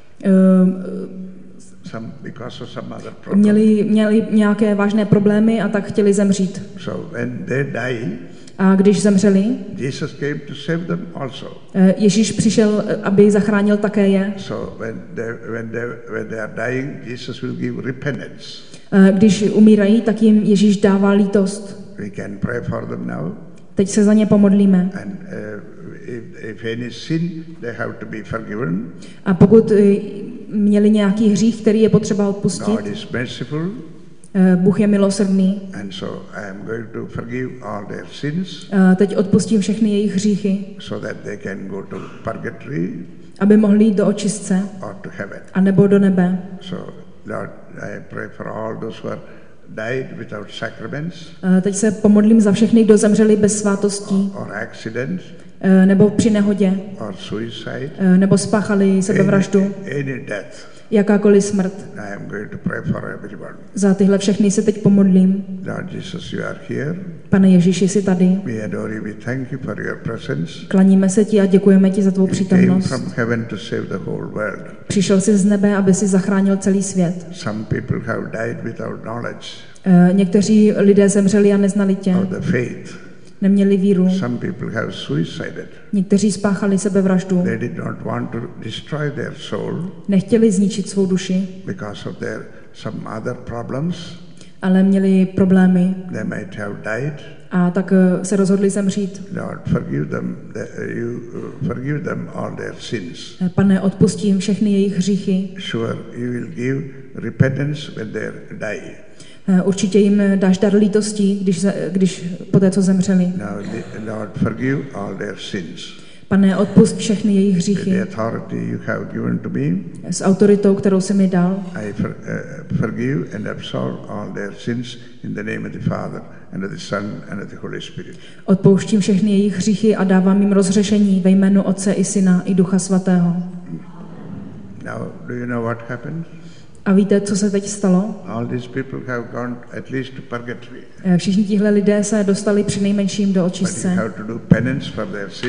S1: Because of some other problems.
S2: Měli nějaké vážné problémy a tak chtěli zemřít.
S1: So when they die,
S2: a když zemřeli,
S1: Jesus came to save them also.
S2: Ježíš přišel, aby zachránil také je.
S1: So when they are dying, Jesus will give repentance.
S2: Když umírají, tak jim Ježíš dává lítost.
S1: We can pray for them now.
S2: Teď se za ně pomodlíme.
S1: And if any sin, they have to be forgiven.
S2: A pokud měli nějaký hřích, který je potřeba odpustit,
S1: God is merciful.
S2: Bůh je milosrdný.
S1: And so I am going to forgive all their sins.
S2: Teď odpustím všechny jejich hříchy.
S1: So that they can go to purgatory.
S2: Aby mohli jít do očistce.
S1: Or to heaven.
S2: A nebo do nebe.
S1: So Lord, I pray for all those who are died without sacraments.
S2: Teď se pomodlím za všechny, kdo zemřeli bez svátostí.
S1: Or accident.
S2: Nebo při nehodě.
S1: Or suicide.
S2: Nebo spáchali sebevraždu.
S1: Any death.
S2: Jakákoliv smrt.
S1: I am going to pray for everyone.
S2: Za tyhle všechny se teď pomodlím.
S1: Lord Jesus, you are here.
S2: Pane Ježíši, jsi tady.
S1: We adore you, we thank you for your presence.
S2: Klaníme se ti a děkujeme ti za tvou přítomnost.
S1: Came from heaven to save the whole world.
S2: Přišel jsi z nebe, aby si zachránil celý svět.
S1: Some people have died without knowledge.
S2: Někteří lidé zemřeli a neznali tě.
S1: Of the faith.
S2: Neměli víru.
S1: Some people have suicided.
S2: Někteří spáchali sebevraždu.
S1: They did not want to destroy their soul.
S2: Nechtěli zničit svou duši.
S1: Because of their some other problems.
S2: Ale měli problémy.
S1: They might have died.
S2: A tak se rozhodli zemřít.
S1: Lord, forgive them all their sins.
S2: Pane, odpustí jim všechny jejich hříchy.
S1: Sure, you will give repentance when they die.
S2: Určitě jim dáš dar lítosti, když poté, co zemřeli.
S1: Lord, forgive all their sins.
S2: Pane, odpusť všechny jejich hříchy.
S1: The authority you have given to me.
S2: S autoritou, kterou jsi mi dal.
S1: I forgive and absolve all their sins in the name of the Father and of the Son and of the Holy Spirit.
S2: Odpouštím všechny jejich hříchy a dávám jim rozřešení ve jménu Otce i Syna i Ducha Svatého.
S1: Now, do you know what happened?
S2: A víte, co se teď stalo?
S1: All these people have gone at least to purgatory.
S2: Všichni tihle lidé se dostali přinejmenším do očistce.
S1: But you have to do penance for their sin.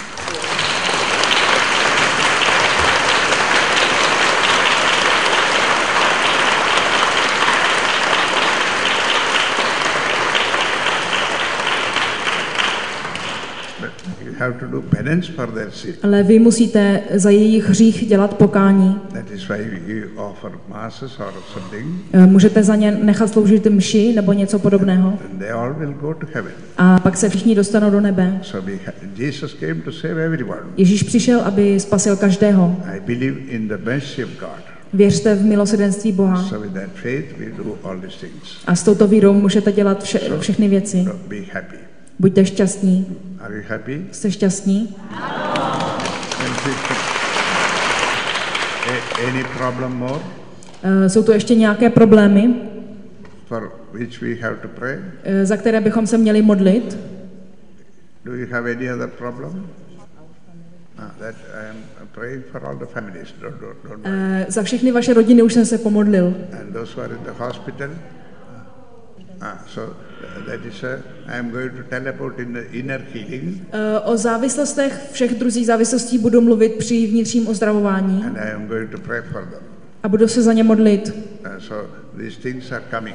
S1: Have to do penance for their sin.
S2: Ale vy musíte za jejich hřích dělat pokání.
S1: That is why you offer masses or something.
S2: Můžete za ně nechat sloužit mši nebo něco podobného.
S1: And they all will go to heaven.
S2: A pak se všichni dostanou do nebe.
S1: So Jesus came to save everyone.
S2: Ježíš přišel, aby spasil každého.
S1: I believe in the mercy of God.
S2: Věřte v milosrdenství Boha.
S1: So with that faith we do all these things.
S2: A s touto vírou můžete dělat všechny věci.
S1: Be happy.
S2: Buďte šťastní.
S1: Are you happy?
S2: Jste šťastní?
S1: Any problem more?
S2: Jsou tu ještě nějaké problémy,
S1: for which we have to pray?
S2: Za které bychom se měli modlit?
S1: Do you have any other problem? That I am praying for all the families. Don't worry.
S2: Za všechny vaše rodiny už jsem se pomodlil.
S1: And those who are in the hospital. So that is, I am going to tell about in the inner healing.
S2: O závislostech, všech druzích závislostí budu mluvit při vnitřním uzdravování.
S1: And I am going to pray for them.
S2: A budu se za ně modlit.
S1: So these things are coming.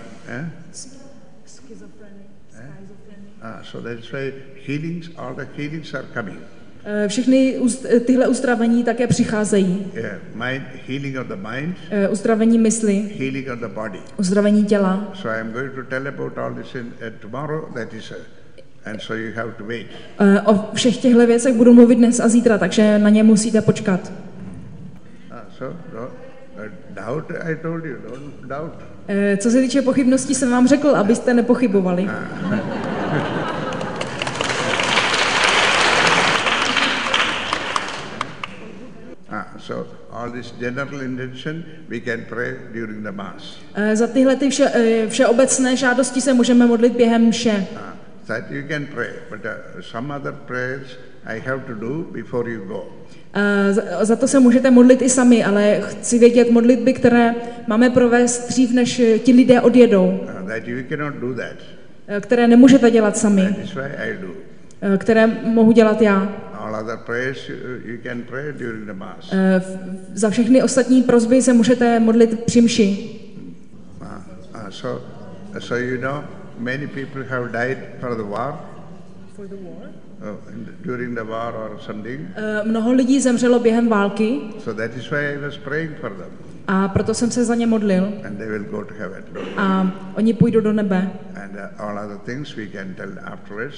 S1: So that's why all the healings are coming.
S2: Všechny tyhle uzdravení také přicházejí.
S1: Healing of the mind,
S2: uzdravení mysli,
S1: healing of the body.
S2: Uzdravení těla.
S1: So I am going to tell about all this tomorrow. That is, and so you have to wait.
S2: O všech těchto věcech budu mluvit dnes a zítra, takže na ně musíte počkat.
S1: Doubt, I told you, don't doubt.
S2: Co se týče pochybností, jsem vám řekl, abyste nepochybovali.
S1: So all this general intention we can pray during the mass.
S2: Za tyhle ty všeobecné žádosti se můžeme modlit během mše.
S1: That you can pray, but some other prayers I have to do before you go.
S2: Za to se můžete modlit i sami, ale chci vědět modlitby, které máme provést dřív, než ti lidé odjedou.
S1: That you cannot do that.
S2: Které nemůžete dělat sami.
S1: That is why I do.
S2: Které mohu dělat já.
S1: All other prayers you can pray during the mass.
S2: Za všechny ostatní prosby se můžete modlit při mši.
S1: So you know, many people have died for the war.
S2: For the war?
S1: During the war or something.
S2: Mnoho lidí zemřelo během války.
S1: So that is why I was praying for them.
S2: A proto jsem se za ně modlil.
S1: And they will go to heaven.
S2: A oni půjdou do nebe.
S1: And all other things we can tell afterwards.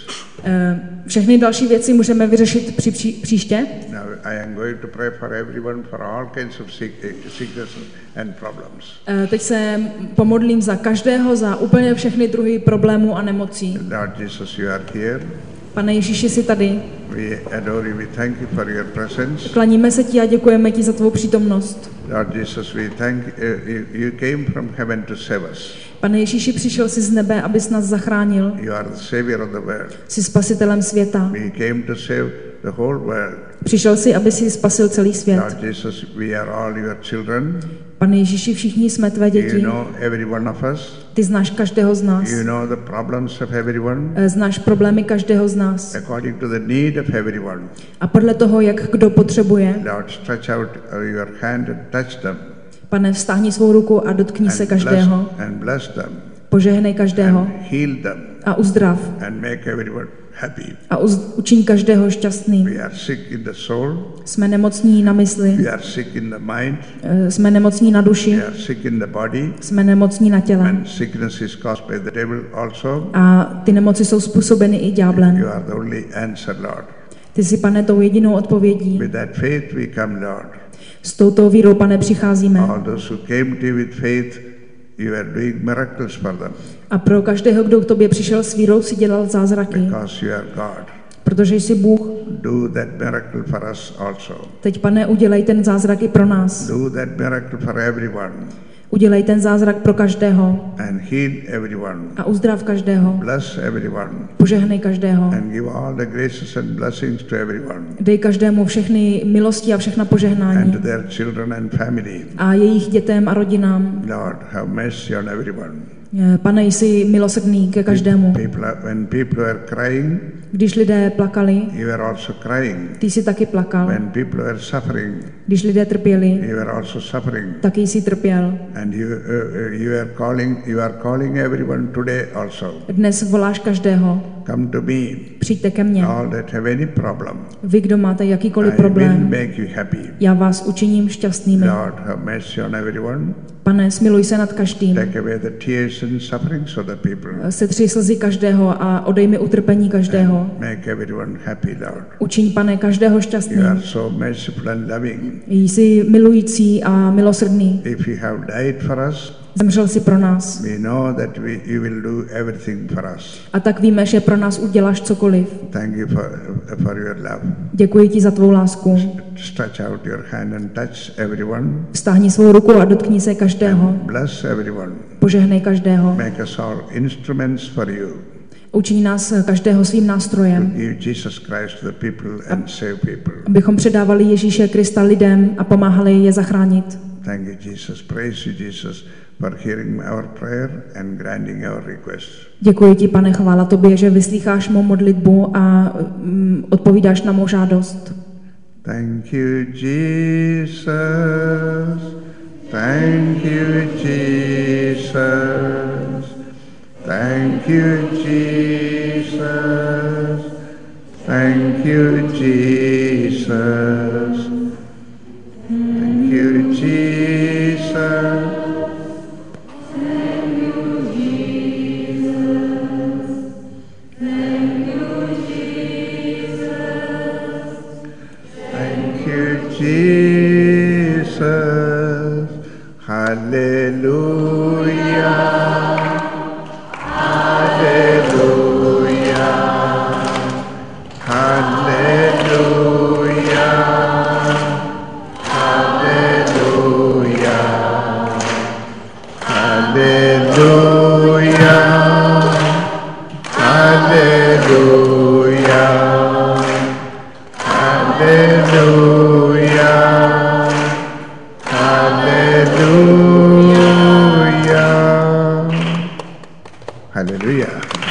S2: Všechny další věci můžeme vyřešit příště.
S1: Now I am going to pray for everyone for all kinds of sicknesses and problems.
S2: Teď se pomodlím za každého, za úplně všechny druhy problémů a nemocí.
S1: Lord Jesus, you are here.
S2: Pane Ježíši, jsi tady.
S1: We adore you, we thank you for your presence.
S2: Klaníme se ti a děkujeme ti za tvou přítomnost.
S1: Lord Jesus, we thank you came from heaven to save us.
S2: Pane Ježíši, přišel jsi z nebe, abys nás zachránil.
S1: You are the savior of the world.
S2: Jsi spasitelem světa.
S1: We came to save the whole world.
S2: Přišel jsi, aby si spasil celý svět.
S1: Lord Jesus, we are all your children.
S2: Pane Ježíši, všichni jsme tvé děti.
S1: You know every one of us.
S2: Ty znáš každého z nás.
S1: You know the problems of everyone.
S2: Znáš problémy každého z nás.
S1: According to the need of everyone.
S2: A podle toho, jak kdo potřebuje.
S1: Lord, stretch out your hand and touch them.
S2: Pane, vztáhni svou ruku a dotkni se každého.
S1: And bless them.
S2: Požehnej každého.
S1: And heal them.
S2: A uzdrav.
S1: And make everyone happy.
S2: A učiň každého šťastným.
S1: We are sick in the soul.
S2: Jsme nemocní na mysli.
S1: We are sick in the mind.
S2: Jsme nemocní na duši.
S1: We are sick in the body.
S2: Jsme nemocní na těle.
S1: And sickness is caused by the devil also.
S2: A ty nemoci jsou způsobeny i ďáblem.
S1: You are the only answer, Lord.
S2: Ty jsi, Pane, tou jedinou odpovědí.
S1: With that faith we come, Lord.
S2: S touto vírou, Pane, přicházíme.
S1: All those who came to you with faith, you are doing miracles for them.
S2: A pro každého, kdo k tobě přišel s vírou, si dělal zázraky.
S1: Because you are God.
S2: Protože jsi Bůh.
S1: Do that miracle for us also.
S2: Teď, Pane, udělej ten zázrak i pro nás.
S1: Do that miracle for everyone.
S2: Udělej ten zázrak pro každého.
S1: And heal everyone.
S2: A uzdrav každého.
S1: Bless everyone.
S2: Požehnej každého.
S1: And give all the graces and blessings to everyone.
S2: Dej každému všechny milosti a všechna požehnání.
S1: And to their children and family.
S2: A jejich dětem a rodinám.
S1: Lord, have mercy on everyone.
S2: Pane, jsi milosrdný ke každému.
S1: When people are crying,
S2: když lidé plakali,
S1: you are also crying.
S2: Ty jsi taky plakal.
S1: When people are suffering,
S2: když lidé trpěli,
S1: you are also suffering.
S2: Taky jsi trpěl.
S1: And you are calling everyone today also.
S2: Dnes voláš každého.
S1: Come to me.
S2: Přijďte ke mně.
S1: All that have any problem.
S2: Vy, kdo máte jakýkoliv problém,
S1: I will make you happy.
S2: Já vás učiním šťastnými.
S1: Lord, have mercy on everyone.
S2: Pane, smiluj se nad každým.
S1: Take away the tears and sufferings of the people.
S2: Setři slzy každého a odej mi utrpení každého.
S1: And make everyone happy, Lord.
S2: Učiň, Pane, každého šťastným.
S1: You are so merciful and loving.
S2: Jsi milující a milosrdný.
S1: If you have died for us,
S2: zemřel jsi pro nás.
S1: We know that you will do everything for us.
S2: A tak víme, že pro nás uděláš cokoliv.
S1: Thank you for your love.
S2: Děkuji ti za tvou lásku.
S1: Stretch out your hand and touch everyone.
S2: Vztáhni svou ruku a dotkni se každého.
S1: And bless everyone.
S2: Požehnej každého.
S1: Make us all instruments for you.
S2: Učiní nás každého svým nástrojem. Abychom předávali Ježíše Krista lidem a pomáhali je zachránit.
S1: Thank you, Jesus. Praise you, Jesus, for hearing our prayer and granting our request.
S2: Děkuji ti, Pane, chvála tobě, že vyslýcháš mou modlitbu a odpovídáš na mou žádost.
S1: Thank you, Jesus. Thank you, Jesus. Thank you, Jesus. Thank you, Jesus. Thank you, Jesus. Jesus, hallelujah, hallelujah, hallelujah, hallelujah, hallelujah, hallelujah, hallelujah. Hallelujah.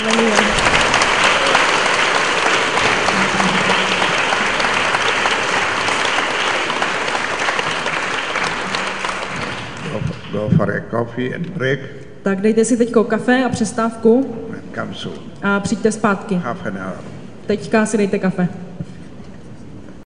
S1: Go for a coffee and break.
S2: Tak dejte si teďko kafe a přestávku
S1: And come soon.
S2: a přijďte zpátky.
S1: Half an hour.
S2: Teďka si dejte kafe.